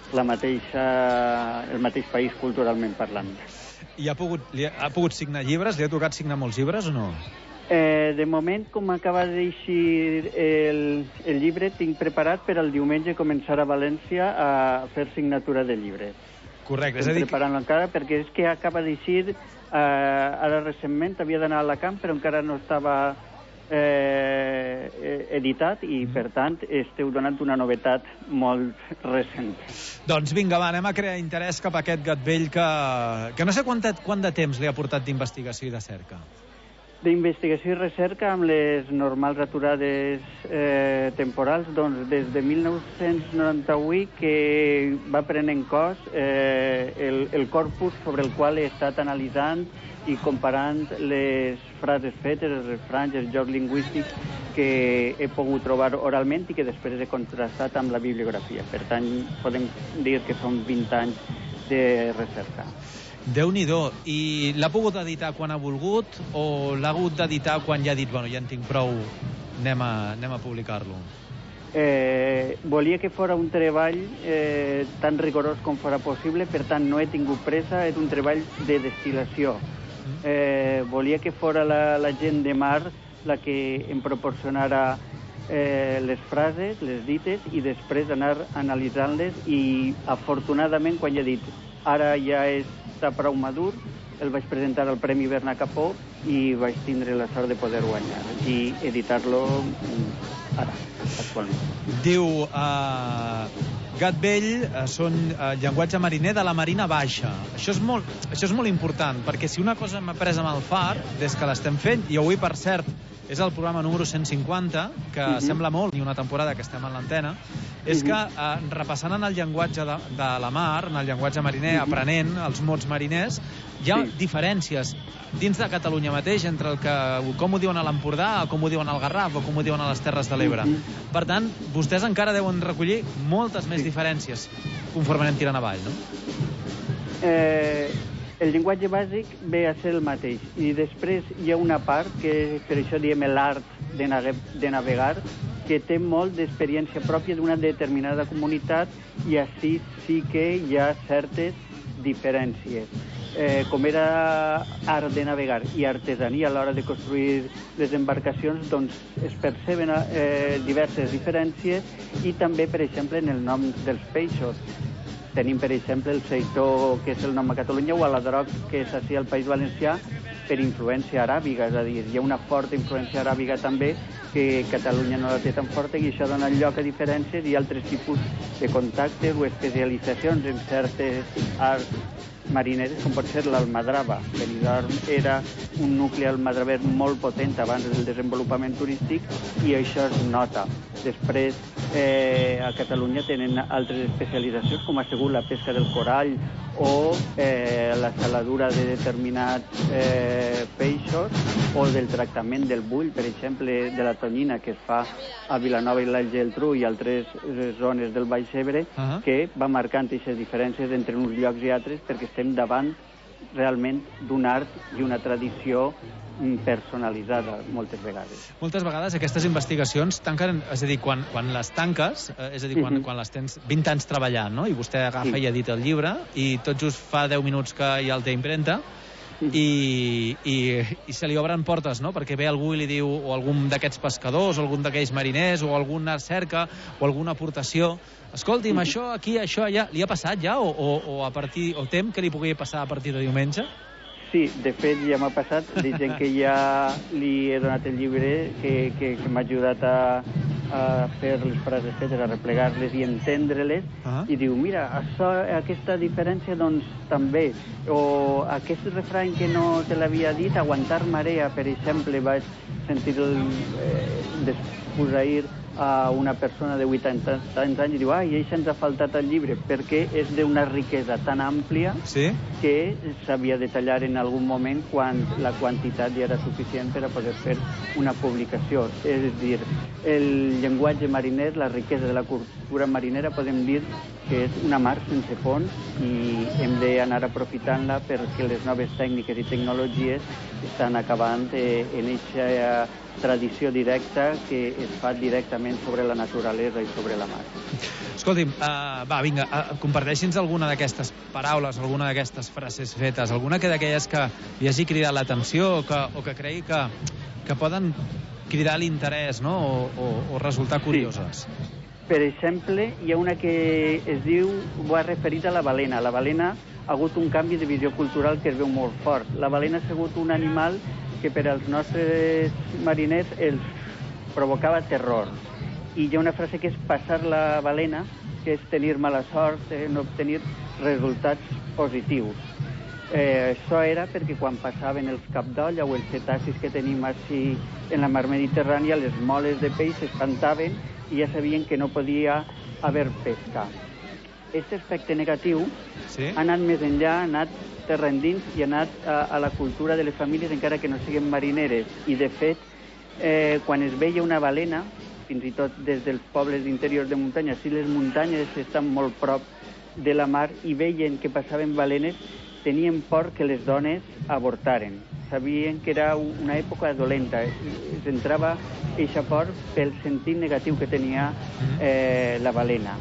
S21: mateix país culturalment parlant.
S10: I ha pogut signar llibres? Li ha tocat signar molts llibres o no?
S21: De moment, com acaba d'eixir el llibre, tinc preparat per el diumenge començar a València a fer signatura de llibre.
S10: Correcte.
S21: Estem preparant-lo encara perquè és que acaba d'eixir, ara recentment havia d'anar a Alacant, però encara no estava editat i, per tant, esteu donant una novetat molt recent.
S10: Doncs vinga, va, anem a crear interès cap a aquest Gat Vell que no sé quant de temps li ha portat d'investigació i de cerca.
S21: D'investigació i recerca amb les normals aturades temporals, doncs des de 1998 que va prenent cos el corpus sobre el qual he estat analitzant i comparant les frases fetes, els refranys, els jocs lingüístics que he pogut trobar oralment i que després he contrastat amb la bibliografia. Per tant, podem dir que són 20 anys de recerca.
S10: Déu-n'hi-do. I l'ha pogut editar quan ha volgut o l'ha hagut d'editar quan ja ha dit, bueno, ja en tinc prou, anem a publicar-lo?
S21: Volia que fora un treball tan rigorós com fora possible, per tant no he tingut pressa, és un treball de destil·lació. Volia que fora la gent de mar la que em proporcionara les frases, les dites, i després anar analitzant-les i afortunadament quan ja he dit ara ja està prou madur, el vaig presentar al Premi Bernat Capó i vaig tindre la sort de poder guanyar i editar-lo ara, actualment.
S10: Diu, Gat Vell són llenguatge mariner de la Marina Baixa. Això és molt important, perquè si una cosa m'ha après amb el Far, des que l'estem fent, i avui, per cert, és el programa número 150, que sembla molt, ni una temporada que estem en l'antena, és que repassant en el llenguatge de la mar, en el llenguatge mariner, aprenent els mots mariners, hi ha diferències dins de Catalunya mateix entre com ho diuen a l'Empordà, com ho diuen al Garraf o com ho diuen a les Terres de l'Ebre. Per tant, vostès encara deuen recollir moltes més diferències conforme anem tirant avall, no?
S21: El llenguatge bàsic ve a ser el mateix i després hi ha una part que per això diem l'art de navegar, que té molt d'experiència pròpia d'una determinada comunitat i així sí que hi ha certes diferències. Com era art de navegar i artesania a l'hora de construir les embarcacions, doncs es perceben diverses diferències i també, per exemple, en el nom dels peixos. Tenim, per exemple, el seitó, que és el nom a Catalunya, o l'aladroc, que és així al País Valencià, per influència aràbiga, és a dir, hi ha una forta influència aràbiga també, que Catalunya no la té tan forta, i això dona lloc a diferències i altres tipus de contactes o especialitzacions en certes arts marineres, com pot ser l'almadrava. Benidorm era un nucli almadraver molt potent abans del desenvolupament turístic i això es nota. Després, a Catalunya tenen altres especialitzacions, com ha sigut la pesca del corall o la saladura de determinats peixos o del tractament del bull, per exemple, de la tonyina que es fa a Vilanova i la Geltrú i altres zones del Baix Ebre, que va marcant aquestes diferències entre uns llocs i altres perquè estem davant realment d'un art i una tradició personalitzada moltes vegades.
S10: Moltes vegades aquestes investigacions tanquen, és a dir, quan les tanques, és a dir, quan les tens 20 anys treballant, no? I vostè agafa i edita el llibre i tot just fa 10 minuts que ja el té impremta i se li obren portes, no? Perquè ve algú i li diu, o algun d'aquests pescadors, o algun d'aquells mariners, o alguna cerca, o alguna aportació, escolti'm, això aquí, això allà, li ha passat ja? O tem que li pugui passar a partir de diumenge?
S21: Sí, de fet ja m'ha passat, de gent que ja li he donat el llibre, que m'ha ajudat a fer les frases fetes, a replegar-les i entendre-les, i diu, mira, aquesta diferència doncs també, o aquest refrany que no te l'havia dit, aguantar marea, per exemple, vaig sentir després ahir a una persona de 80 anys i diu, i això ens ha faltat al llibre, perquè és d'una riquesa tan àmplia que s'havia de tallar en algun moment quan la quantitat ja era suficient per a poder fer una publicació. És a dir, el llenguatge mariner, la riquesa de la cultura marinera, podem dir que és una mar sense fons i hem d'anar aprofitant-la perquè les noves tècniques i tecnologies estan acabant en aquesta tradició directa que es fa directament sobre la naturalesa i sobre la mar.
S10: Escolti'm, vinga, comparteixi'ns alguna d'aquestes paraules, alguna d'aquestes frases fetes, alguna d'aquelles que li hagi cridat l'atenció o que cregui que poden cridar l'interès, no? O resultar curioses.
S21: Per exemple, hi ha una que es diu, ho ha referit a la balena. La balena ha hagut un canvi de visió cultural que es veu molt fort. La balena ha sigut un animal que per als nostres mariners els provocava terror. I hi ha una frase que és passar la balena, que és tenir mala sort, no obtenir resultats positius. Això era perquè quan passaven els capdolla o els cetacis que tenim així en la mar Mediterrània, les moles de peix s'espantaven i ja sabien que no podia haver pesca. Aquest aspecte negatiu ha anat més enllà, ha anat terra endins i ha anat a la cultura de les famílies encara que no siguin marineres. I de fet, quan es veia una balena, fins i tot des dels pobles interiors de muntanya, si les muntanyes estan molt prop de la mar i veien que passaven balenes, tenien por que les dones avortaren. Sabien que era una època dolenta. Es entrava eixa por pel sentit negatiu que tenia la balena.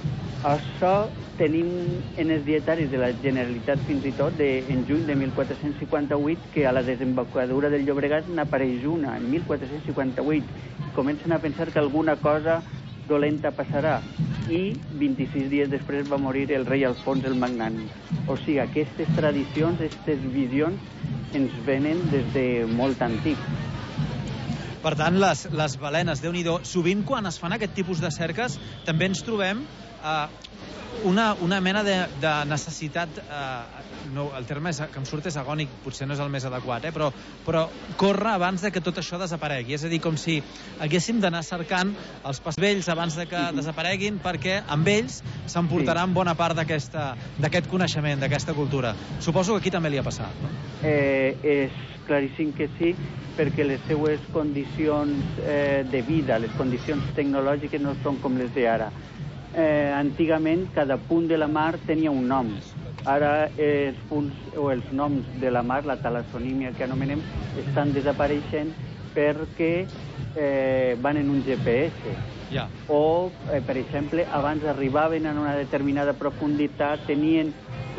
S21: Això tenim en els dietaris de la Generalitat fins i tot en juny de 1458 que a la desembocadura del Llobregat n'apareix una, en 1458. Comencen a pensar que alguna cosa dolenta passarà i 26 dies després va morir el rei Alfons el Magnànim. O sigui, aquestes tradicions, aquestes visions ens venen des de molt antic.
S10: Per tant, les balenes, Déu-n'hi-do, sovint quan es fan aquest tipus de cerques també ens trobem una mena de necessitat, el terme que em surt és agònic, potser no és el més adequat, però corre abans de que tot això desaparegui. És a dir, com si haguéssim d'anar cercant els vells abans de que desapareguin, perquè amb ells s'emportaran bona part d'aquest coneixement, d'aquesta cultura. Suposo que aquí també li ha passat, no?
S21: És claríssim que sí, perquè les seues condicions de vida, les condicions tecnològiques no són com les d'ara. Antigament cada punt de la mar tenia un nom. Ara els punts o els noms de la mar, la talassonímia que anomenem, estan desapareixent perquè van en un GPS. O, per exemple, abans arribaven a una determinada profunditat, tenien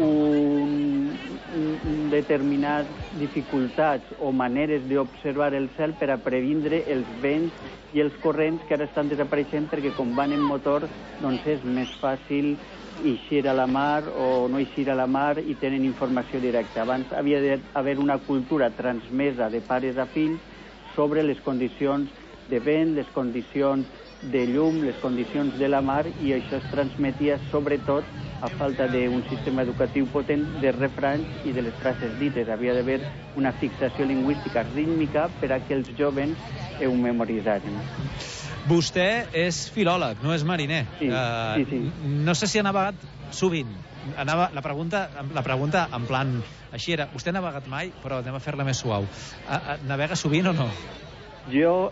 S21: determinades dificultats o maneres d'observar el cel per a previndre els vents i els corrents que ara estan desapareixent perquè com van en motor doncs és més fàcil eixir a la mar o no eixir a la mar i tenen informació directa. Abans havia d'haver una cultura transmesa de pares a fills sobre les condicions de vent, les condicions de llum, les condicions de la mar, i això es transmetia sobretot a falta d'un sistema educatiu potent de refranys i de les frases dites. Havia d'haver una fixació lingüística rítmica per a que els joves ho memoritzarin.
S10: Vostè és filòleg, no és mariner.
S21: Sí.
S10: No sé si ha navegat sovint. La pregunta en plan així era, vostè ha navegat mai, però anem a fer-la més suau. Navega sovint o no?
S21: Jo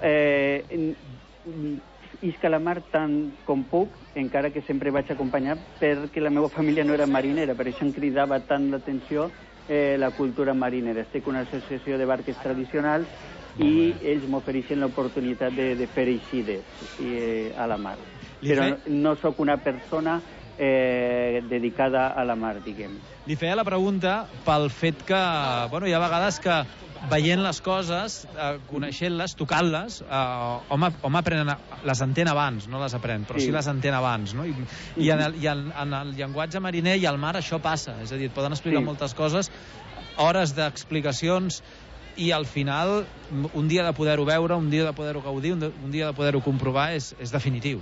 S21: isc a la mar tant com puc, encara que sempre vaig acompanyar perquè la meva família no era marinera, per això em cridava tant l'atenció la cultura marinera. Estic una associació de barques tradicionals i ells m'ofereixen l'oportunitat de fer eixides a la mar. Però no sóc una persona dedicada a la mar, diguem.
S10: Li feia la pregunta pel fet que, bueno, hi ha vegades que veient les coses, coneixent-les, tocant-les, home les entén abans, no les aprèn, però sí les entén abans, no? I en el llenguatge mariner i al mar això passa, és a dir, et poden explicar moltes coses, hores d'explicacions, i al final un dia de poder-ho veure, un dia de poder-ho gaudir, un dia de poder-ho comprovar és definitiu.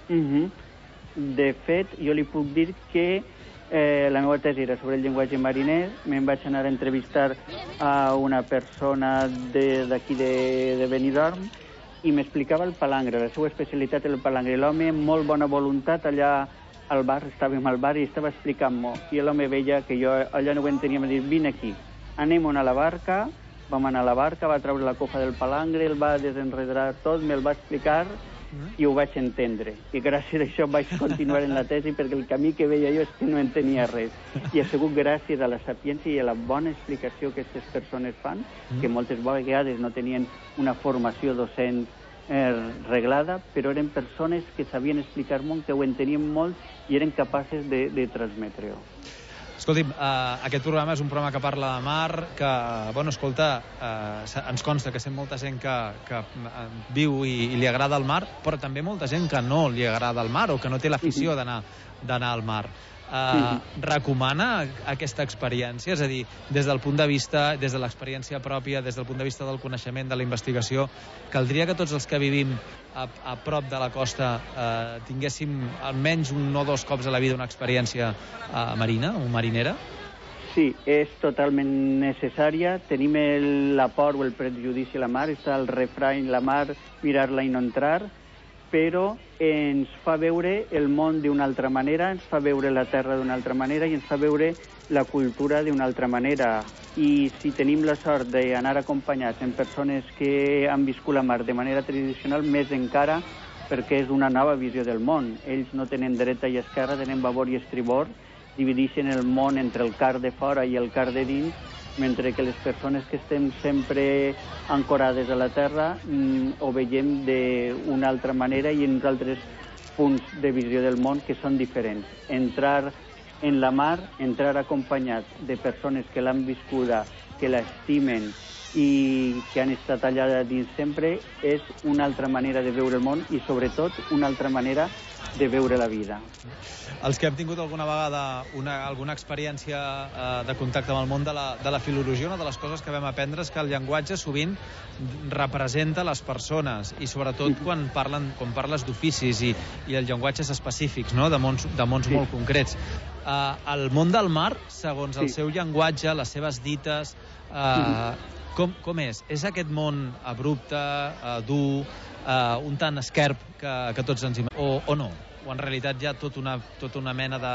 S21: De fet, jo li puc dir que la meva tesi era sobre el llenguatge mariner. Me'n vaig anar a entrevistar a una persona d'aquí de Benidorm i m'explicava el palangre, la seva especialitat era el palangre. L'home, amb molt bona voluntat, allà al bar, estàvem al bar i estava explicant-m'ho. I l'home veia que jo allà no ho entenia, em va dir, vine aquí, anem a la barca. Vam anar a la barca, va treure la cofa del palangre, el va desenredar tot, me'l va explicar i ho vaig entendre. I gràcies a això vaig continuar en la tesi perquè el camí que veia jo és que no entenia res. I ha sigut gràcies a la sapiència i a la bona explicació que aquestes persones fan, que moltes vegades no tenien una formació docent reglada, però eren persones que sabien explicar molt, que ho entenien molt i eren capaces de transmetre-ho.
S10: Escolti'm, aquest programa és un programa que parla de mar, que, bueno, escolta, ens consta que sent molta gent que viu i li agrada el mar, però també molta gent que no li agrada el mar o que no té l'afició d'anar al mar. Recomana aquesta experiència? És a dir, des del punt de vista, des de l'experiència pròpia, des del punt de vista del coneixement, de la investigació, caldria que tots els que vivim a prop de la costa tinguéssim almenys un o dos cops a la vida una experiència marina o marinera?
S21: Sí, és totalment necessària. Tenim la por o el prejudici a la mar, està el refrany, la mar, mirar-la i no entrar, però ens fa veure el món d'una altra manera, ens fa veure la terra d'una altra manera i ens fa veure la cultura d'una altra manera. I si tenim la sort d'anar acompanyats en persones que han viscut la mar de manera tradicional, més encara, perquè és una nova visió del món. Ells no tenen dreta i esquerra, tenen babord i estribord, divideixen el món entre el car de fora i el car de dins, mentre que les persones que estem sempre ancorades a la terra ho veiem d'una altra manera i en uns altres punts de visió del món que són diferents. Entrar en la mar, entrar acompanyat de persones que l'han viscuda, que l'estimen i que han estat allà dins sempre, és una altra manera de veure el món i sobretot una altra manera de veure la vida.
S10: Els que hem tingut alguna vegada alguna experiència de contacte amb el món de la filologia, una de les coses que vam aprendre és que el llenguatge sovint representa les persones i sobretot quan parles d'oficis i els llenguatges específics, no? de mons molt concrets. El món del mar, segons el seu llenguatge, les seves dites, com és? És aquest món abrupte, dur, un tant esquerp que tots ens imaginem, o no? O en realitat hi ha tota una mena de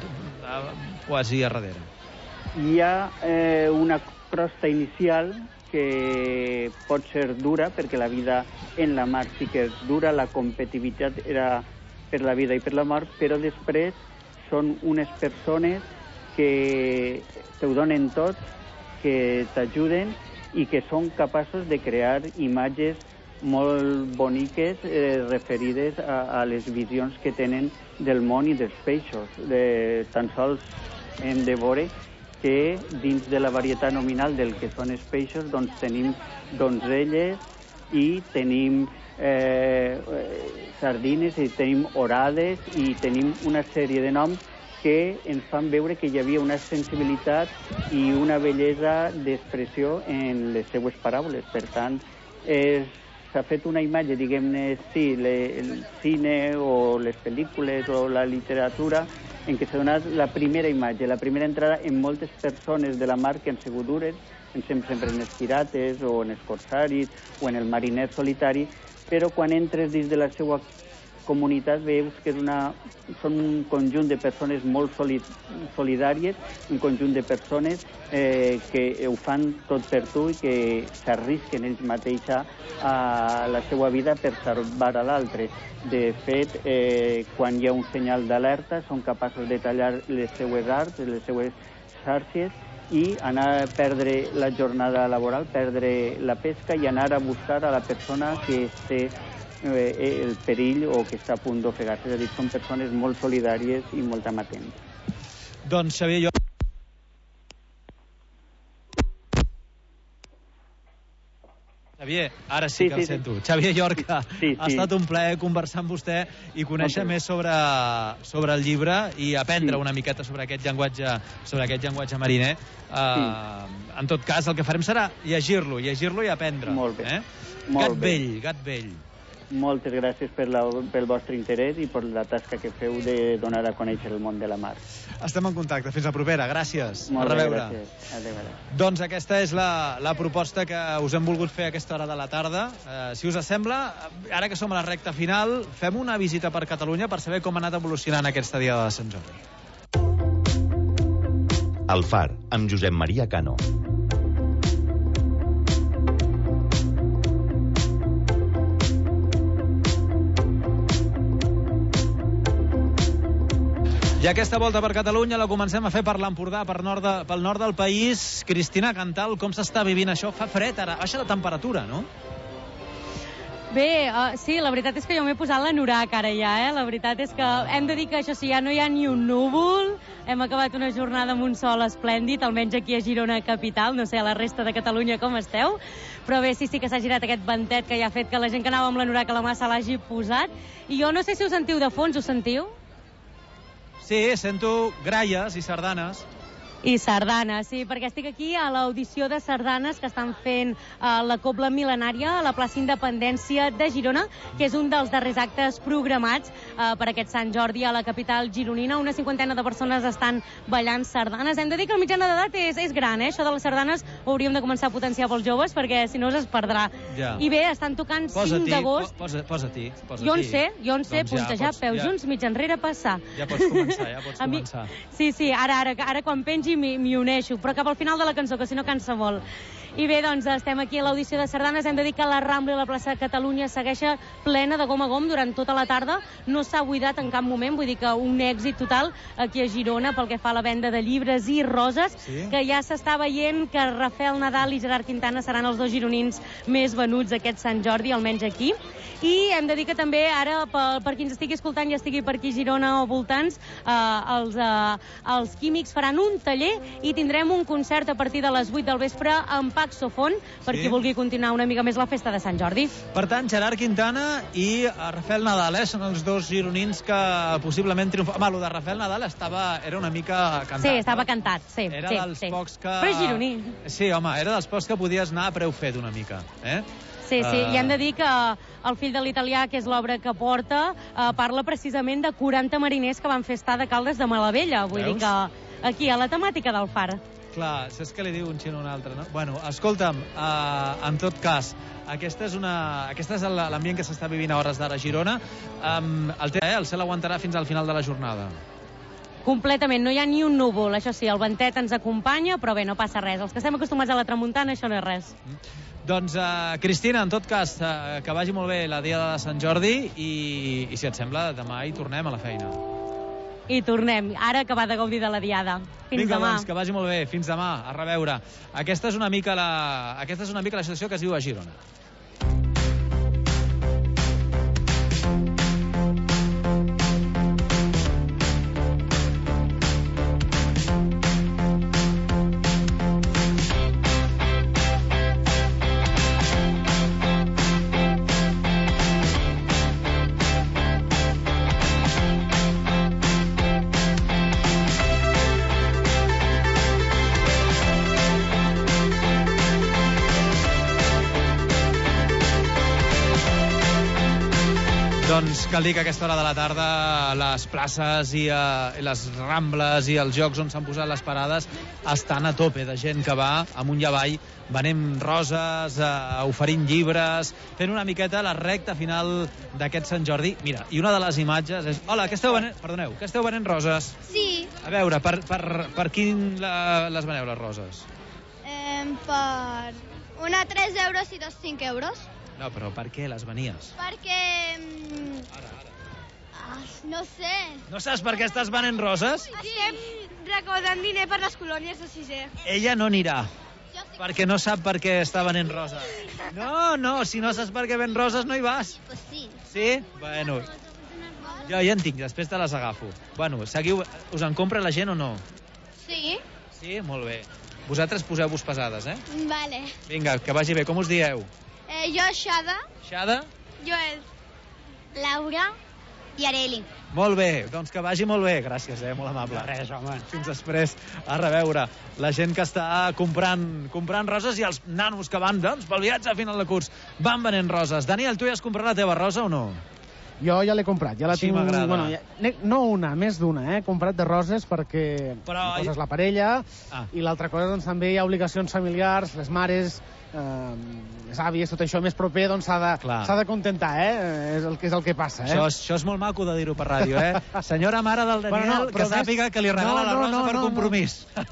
S10: poesia darrere?
S21: Hi ha una crosta inicial que pot ser dura, perquè la vida en la mar sí que és dura, la competitivitat era per la vida i per la mar, però després són unes persones que t'ho donen tot, que t'ajuden i que són capaços de crear imatges molt boniques referides a les visions que tenen del món i dels peixos. Tan sols hem de veure que dins de la varietat nominal del que són els peixos doncs tenim donzelles i tenim sardines i tenim orades i tenim una sèrie de noms que ens fan veure que hi havia una sensibilitat i una bellesa d'expressió en les seues paraules. Per tant, s'ha fet una imatge, diguem-ne, sí, el cine o les pel·lícules o la literatura, en què s'ha donat la primera imatge, la primera entrada en moltes persones de la mar que han sigut dures, pensem sempre en els pirates o en els corsaris o en el mariner solitari, però quan entres dins de la seva comunitat veus que són un conjunt de persones molt solidàries, un conjunt de persones que ho fan tot per tu i que s'arrisquen ells mateixos a la seva vida per salvar a l'altre. De fet, quan hi ha un senyal d'alerta, són capaços de tallar les seues arts, les seues xarxes i anar a perdre la jornada laboral, perdre la pesca i anar a buscar a la persona que té el perill o que està a punt d'ofegar-se. És a dir, són persones molt solidàries i molt amatents.
S10: Doncs Xavier, Xavier, ara sí que el sento. Xavier Llorca, ha estat un plaer conversar amb vostè i conèixer més sobre el llibre i aprendre una miqueta sobre aquest llenguatge mariner. En tot cas, el que farem serà llegir-lo i aprendre.
S21: Molt bé.
S10: Gat vell.
S21: Moltes gràcies pel vostre interès i per la tasca que feu de donar a conèixer el món de la mar.
S10: Estem en contacte. Fins la propera. Gràcies.
S21: Molt
S10: bé,
S21: gràcies. Adéu.
S10: Doncs aquesta és la proposta que us hem volgut fer a aquesta hora de la tarda. Si us sembla, ara que som a la recta final, fem una visita per Catalunya per saber com ha anat evolucionant aquesta Diada de Sant Jordi.
S9: El Far, amb Josep Maria Cano.
S10: I aquesta volta per Catalunya la comencem a fer per l'Empordà, pel nord del país. Cristina Cantal, com s'està vivint això? Fa fred ara, baixa la temperatura, no?
S20: Bé, sí, la veritat és que jo m'he posat l'anorac ara ja, La veritat és que hem de dir que això sí, ja no hi ha ni un núvol, hem acabat una jornada amb un sol esplèndid, almenys aquí a Girona capital, no sé, a la resta de Catalunya com esteu, però bé, sí que s'ha girat aquest ventet que ja ha fet que la gent que anava amb l'anorac a la mà se l'hagi posat, i jo no sé si ho sentiu de fons, ho sentiu?
S10: Sí, sento gralles i sardanes.
S20: I sardanes, sí, perquè estic aquí a l'audició de sardanes que estan fent la Cobla Mil·lenària a la plaça Independència de Girona, que és un dels darrers actes programats per aquest Sant Jordi a la capital gironina. Una cinquantena de persones estan ballant sardanes. Hem de dir que la mitjana d'edat és gran, Això de les sardanes ho hauríem de començar a potenciar pels joves, perquè si no es perdrà.
S10: Ja.
S20: I bé, estan tocant 5 d'agost.
S10: Posa-t'hi.
S20: Jo en sé, doncs puntejar, peus junts, mig enrere, passar.
S10: Ja pots començar.
S20: Sí, ara quan pengi m'hi uneixo, però cap al final de la cançó, que si no cansa molt. I bé, doncs estem aquí a l'audició de sardanes. Hem de dir que la Rambla i la plaça de Catalunya segueix plena de gom a gom durant tota la tarda. No s'ha buidat en cap moment, vull dir que un èxit total aquí a Girona pel que fa a la venda de llibres i roses, que ja s'està veient que Rafael Nadal i Gerard Quintana seran els dos gironins més venuts aquest Sant Jordi, almenys aquí. I hem de dir que també ara, per qui ens estigui escoltant i estigui per aquí a Girona o voltants, els Químics faran un taller i tindrem un concert a partir de les 8 del vespre amb Paxofon, per qui vulgui continuar una mica més la festa de Sant Jordi.
S10: Per tant, Gerard Quintana i Rafael Nadal, són els dos gironins que possiblement triomfen. Home, el de Rafael Nadal era una mica cantat.
S20: Sí, estava cantat, sí.
S10: Era dels pocs que...
S20: Però és gironí.
S10: Sí, home, era dels pocs que podies anar a preu fet una mica,
S20: Sí, i hem de dir que El fill de l'italià, que és l'obra que porta, parla precisament de 40 mariners que van fer estar de Caldes de Malavella. Vull dir que aquí, a la temàtica del Far.
S10: Clar, saps què li diu un xino a un altre, no? Bueno, escolta'm, en tot cas, aquest és l'ambient que s'està vivint a hores d'ara a Girona. El cel aguantarà fins al final de la jornada.
S20: Completament, no hi ha ni un núvol. Això sí, el ventet ens acompanya, però bé, no passa res. Els que estem acostumats a la tramuntana, això no és res.
S10: Doncs, Cristina, en tot cas, que vagi molt bé la Diada de Sant Jordi i si et sembla, demà hi tornem a la feina.
S20: I tornem, ara acabar de gaudir de la Diada. Fins demà.
S10: Doncs, que vagi molt bé. Fins demà. A reveure. Aquesta és una mica la situació que es viu a Girona. Doncs cal dir que a aquesta hora de la tarda les places i les rambles i els jocs on s'han posat les parades estan a tope de gent que va amunt i avall venent roses, oferint llibres, fent una miqueta la recta final d'aquest Sant Jordi. Mira, i una de les imatges és... Hola, que esteu venent roses?
S22: Sí.
S10: A veure, per quin les veneu, les roses?
S22: Per una 3 euros i dos 5 euros.
S10: No, però per què les venies?
S22: Perquè No sé.
S10: No saps per què estàs venent roses?
S22: Estem recaudant diner per les colònies de sisè.
S10: Ella no anirà, perquè no sap per què està venent roses. No, si no saps per què ven roses no hi vas.
S22: Pues sí.
S10: Sí? Bueno, jo ja en tinc, després te les agafo. Bueno, seguiu, us en compra la gent o no?
S22: Sí.
S10: Sí? Molt bé. Vosaltres poseu-vos pesades,
S22: Vale.
S10: Vinga, que vagi bé. Com us dieu?
S22: Jo, Xada.
S10: Xada?
S22: Joel. Laura. I Areli.
S10: Molt bé, doncs que vagi molt bé. Gràcies, molt amable.
S3: Res, home.
S10: Fins després. A reveure la gent que està comprant roses i els nanos que van, doncs, pel viatge a final de curs van venent roses. Daniel, tu ja has comprat la teva rosa o no?
S12: Jo ja l'he comprat, ja la
S10: Així
S12: tinc...
S10: m'agrada.
S12: Bueno, no una, més d'una, He comprat de roses perquè poses la parella i l'altra cosa, doncs, també hi ha obligacions familiars, les mares, les àvies, tot això més proper, doncs s'ha de contentar, És el que passa,
S10: Això és molt maco de dir-ho per ràdio, Senyora mare del Daniel, que sàpiga que li regala la rosa per compromís.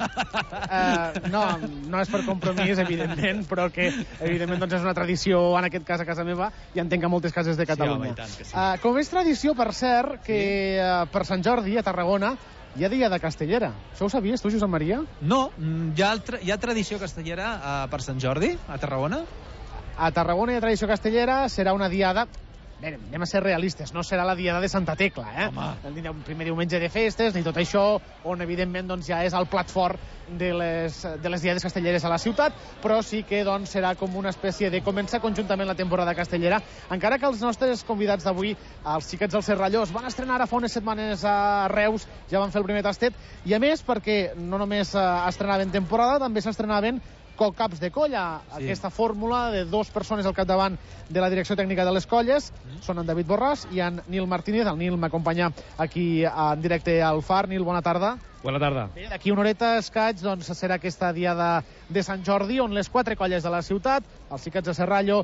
S12: No és per compromís, evidentment, però que, evidentment, doncs és una tradició, en aquest cas a casa meva, i entenc que a moltes cases de Catalunya.
S10: Sí, home, i tant que sí.
S12: Com és tradició, per cert, que per Sant Jordi, a Tarragona, hi ha dia de castellera. Això ho sabies tu, Josep Maria?
S10: No, hi ha tradició castellera per Sant Jordi, a Tarragona?
S12: A Tarragona hi ha tradició castellera, serà una diada... Bé, anem a ser realistes, no serà la diada de Santa Tecla, el primer diumenge de festes, ni tot això, on evidentment doncs, ja és el plat fort de les diades castelleres a la ciutat, però sí que doncs, serà com una espècie de començar conjuntament la temporada castellera, encara que els nostres convidats d'avui, els xiquets del Serrallós, van estrenar ara fa unes setmanes a Reus, ja van fer el primer tastet, i a més perquè no només estrenaven temporada, també s'estrenaven caps de colla, aquesta fórmula de 2 persones al capdavant de la direcció tècnica de les colles, són en David Borràs i en Nil Martínez. El Nil m'acompanya aquí en directe al Far. Nil, bona tarda.
S3: Bona tarda.
S12: Bé, d'aquí una horeta escaig doncs, serà aquesta diada de Sant Jordi, on les 4 colles de la ciutat, els xiquets de Serrallo,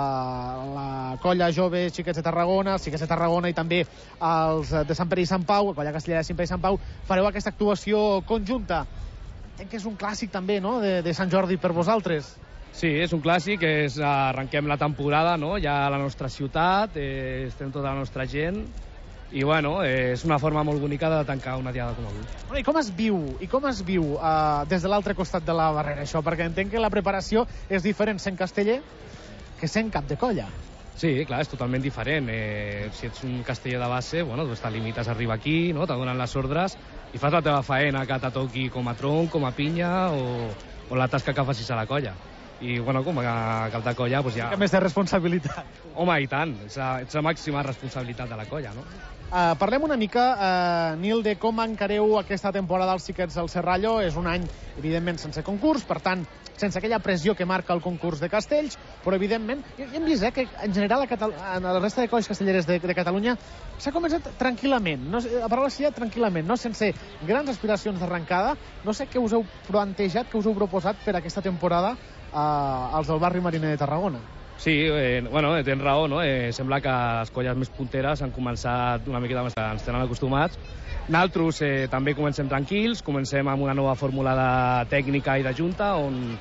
S12: la colla jove xiquets de Tarragona, els xiquets de Tarragona i també els de Sant Pere i Sant Pau, la colla castellera de Sant Pere i Sant Pau, fareu aquesta actuació conjunta. Entenc que és un clàssic també, no?, de Sant Jordi per vosaltres.
S3: Sí, és un clàssic, arrenquem la temporada, no?, ja a la nostra ciutat, estem tota la nostra gent, i bueno, és una forma molt bonica de tancar una diada com avui.
S12: I com es viu des de l'altre costat de la barrera, això? Perquè entenc que la preparació és diferent sent casteller que sent cap de colla.
S3: Sí, clar, és totalment diferent. Si ets un casteller de base, bueno, doncs te limites a arribar aquí, no?, te donen les ordres i fas la teva faena que te toqui com a tronc, com a pinya o la tasca que facis a la colla. I, bueno, com a cap de colla, doncs ja...
S12: Que més de responsabilitat.
S3: Home, i tant, ets la màxima responsabilitat de la colla, no?
S12: Parlem una mica, Nil, de com encareu aquesta temporada als xiquets del Serrallo. És un any, evidentment, sense concurs, per tant, sense aquella pressió que marca el concurs de castells, però, evidentment, hem vist que en general a la resta de colles castelleres de Catalunya s'ha començat tranquil·lament, a paraula seria tranquil·lament, no? Sense grans aspiracions d'arrencada. No sé què us heu plantejat, què us heu proposat per aquesta temporada als del barri Mariner de Tarragona.
S3: Sí, bueno, tens raó, no? Sembla que les colles més punteres han començat una miqueta més que ens tenen acostumats. Nosaltres també comencem tranquils, comencem amb una nova fórmula de tècnica i de junta on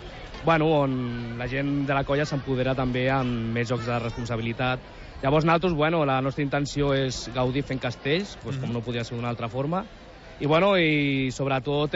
S3: la gent de la colla s'empodera també amb més jocs de responsabilitat. Llavors nosaltres, la nostra intenció és gaudir fent castells, com no podia ser d'una altra forma, i sobretot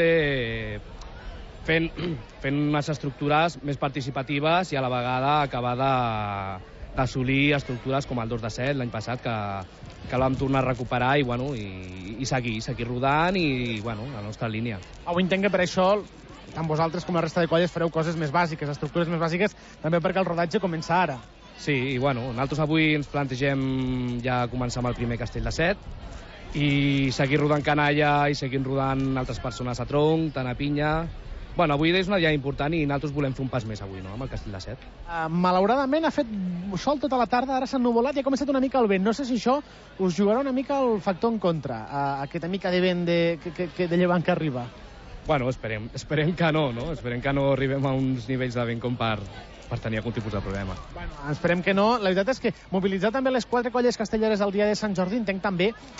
S3: fent unes estructures més participatives i a la vegada acabar d'assolir estructures com el 2 de 7 l'any passat, que l'hem tornat a recuperar i seguir rodant i la nostra línia.
S12: Avui entenc que per això tant vosaltres com la resta de colles fareu coses més bàsiques, estructures més bàsiques, també perquè el rodatge comença ara.
S3: Sí, i nosaltres avui ens plantegem ja començar amb el primer castell de 7 i seguir rodant canalla i seguir rodant altres persones a tronc, tant a pinya. Avui és una dia important i nosaltres volem fer un pas més avui, no?, amb el castell de 7.
S12: Malauradament ha fet sol tota la tarda, ara s'ha ennuvolat i ha començat una mica el vent. No sé si això us jugarà una mica el factor en contra, aquesta mica de vent de llevant que arriba.
S3: Esperem que no? Esperem que no arribem a uns nivells de vent com per tenir algun tipus de problema.
S12: Esperem que no. La veritat és que mobilitzar també les 4 colles castelleres el dia de Sant Jordi entenc també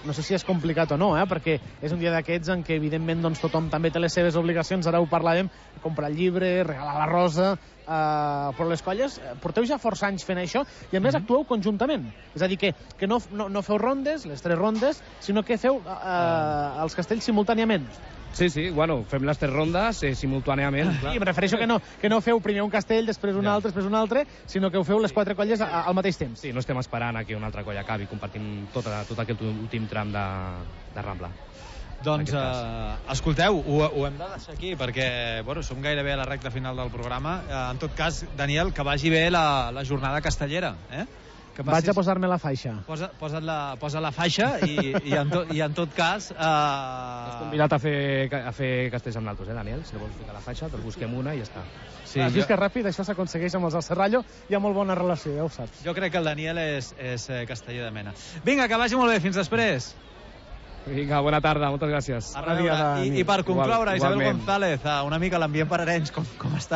S12: no sé si és complicat o no, perquè és un dia d'aquests en què, evidentment, doncs, tothom també té les seves obligacions. Ara ho parlàvem, comprar el llibre, regalar la rosa, però les colles porteu ja força anys fent això i, a més, actueu conjuntament. És a dir, que no feu rondes, les 3 rondes, sinó que feu els castells simultàniament.
S3: Sí, bueno, fem les 3 rondes simultàniament.
S12: I em refereixo que no feu primer un castell, després un altre, després un altre, sinó que ho feu les 4 colles al mateix temps.
S3: Sí, no estem esperant a que una altra colla acabi, compartim tot aquest últim tram de Rambla.
S10: Doncs, escolteu, ho hem de deixar aquí, perquè som gairebé a la recta final del programa. En tot cas, Daniel, que vagi bé la jornada castellera,
S12: Vaig a posar-me la faixa.
S10: Posa la faixa i en tot cas...
S3: Has convidat a fer castells amb naltros, Daniel? Si no vols ficar la faixa, te'l busquem una i ja està.
S12: Sí, has vist que ràpid això s'aconsegueix amb els del Serrallo, hi ha molt bona relació, ja ho saps.
S10: Jo crec que el Daniel és casteller de mena. Vinga, que vagi molt bé, fins després.
S3: Vinga, bona tarda, moltes gràcies.
S10: A reveure. I per concloure, Isabel González, una mica l'ambient per Arenys, com està?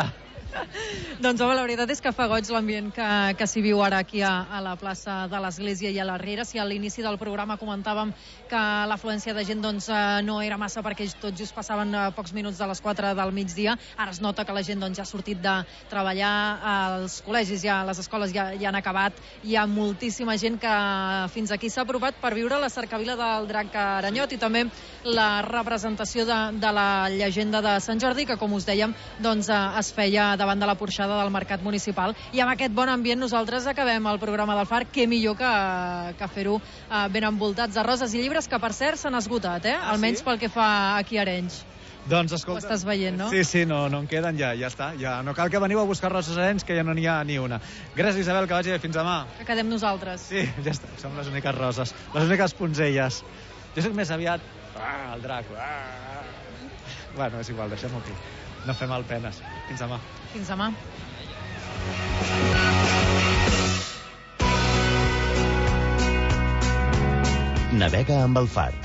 S5: Doncs home, la veritat és que fa goig l'ambient que s'hi viu ara aquí a la plaça de l'Església i a la Riera. Si a l'inici del programa comentàvem que l'afluència de gent doncs, no era massa perquè tot just passaven pocs minuts de les 4 del migdia, ara es nota que la gent doncs, ja ha sortit de treballar, els col·legis, les escoles ja han acabat, hi ha moltíssima gent que fins aquí s'ha apropat per viure la cercavila del Drac Aranyot i també la representació de la llegenda de Sant Jordi, que com us dèiem doncs, es feia davant de la porxada del Mercat Municipal, i amb aquest bon ambient nosaltres acabem el programa del Far. Què millor que fer-ho ben envoltats de roses i llibres, que per cert s'han esgotat, almenys pel que fa aquí a Arenys.
S10: Doncs escolta...
S5: Ho estàs veient, no?
S10: Sí, no en queden ja està. Ja no cal que veniu a buscar roses a Arenys, que ja no n'hi ha ni una. Gràcies, Isabel, que vagi bé. Fins demà.
S5: Que quedem nosaltres.
S10: Sí, ja està. Som les úniques roses, les úniques punzelles. Jo soc més aviat... el drac. Bueno, és igual, deixem-ho aquí. No fem mal penes. Fins demà.
S5: Fins demà.
S9: Navega amb el Far.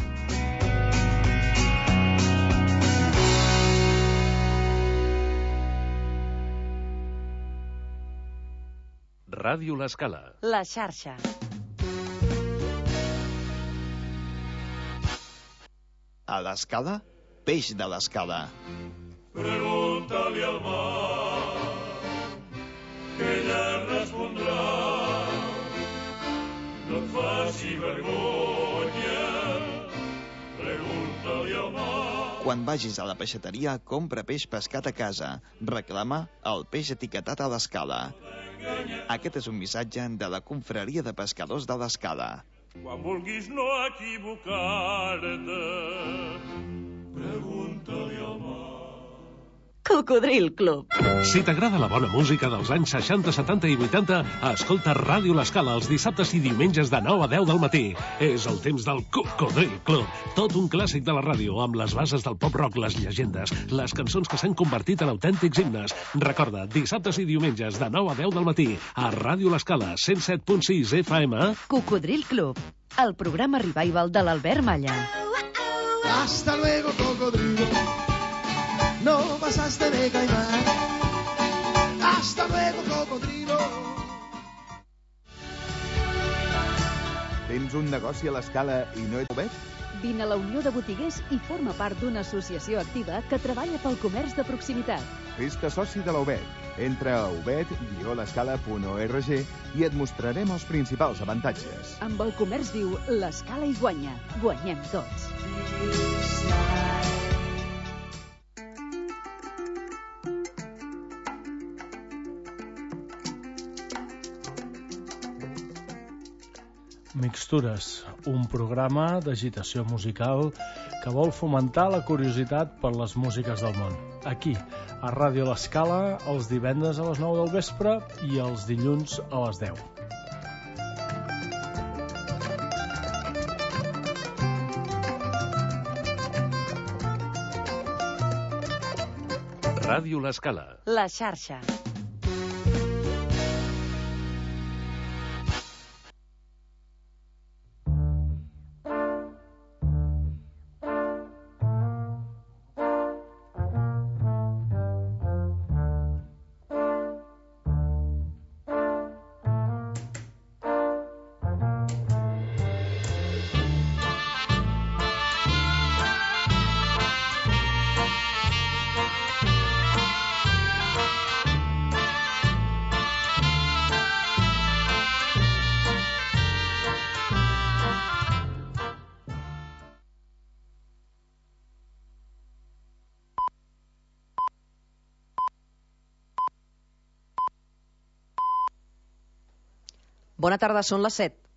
S16: Ràdio L'Escala.
S17: La xarxa.
S6: A l'Escala, peix de l'Escala.
S19: Pregúntale al mar, que ella respondrà. No et faci vergonya, pregunta-li al mar.
S6: Quan vagis a la peixateria, compra peix pescat a casa. Reclama el peix etiquetat a l'Escala. Aquest és un missatge de la Confraria de Pescadors de l'Escala.
S19: Quan vulguis no equivocar-te, pregunta-li al mar.
S17: Cocodril Club.
S16: Si t'agrada la bona música dels anys 60, 70 i 80, escolta Ràdio L'Escala els dissabtes i diumenges de 9 a 10 del matí. És el temps del Cocodril Club. Tot un clàssic de la ràdio, amb les bases del pop-rock, les llegendes, les cançons que s'han convertit en autèntics himnes. Recorda, dissabtes i diumenges de 9 a 10 del matí, a Ràdio L'Escala, 107.6 FM.
S17: Cocodril Club, el programa revival de l'Albert Malla.
S19: Hasta luego, cocodrilo. No pasaste de caimán. Hasta luego, cocodrilo.
S23: Tens un negoci a l'Escala i no ets obert?
S24: Vine a la Unió de Botiguers i forma part d'una associació activa que treballa pel comerç de proximitat.
S23: Fes-te soci de la UBET. Entra a ubet-l'escala.org i et mostrarem els principals avantatges.
S24: Amb el comerç viu, l'Escala hi guanya. Guanyem tots.
S25: Mixtures, un programa d'agitació musical que vol fomentar la curiositat per les músiques del món. Aquí, a Ràdio L'Escala, els divendres a les 9 del vespre i els dilluns a les 10.
S16: Ràdio L'Escala.
S17: La xarxa.
S1: Bona tarda, són les 7.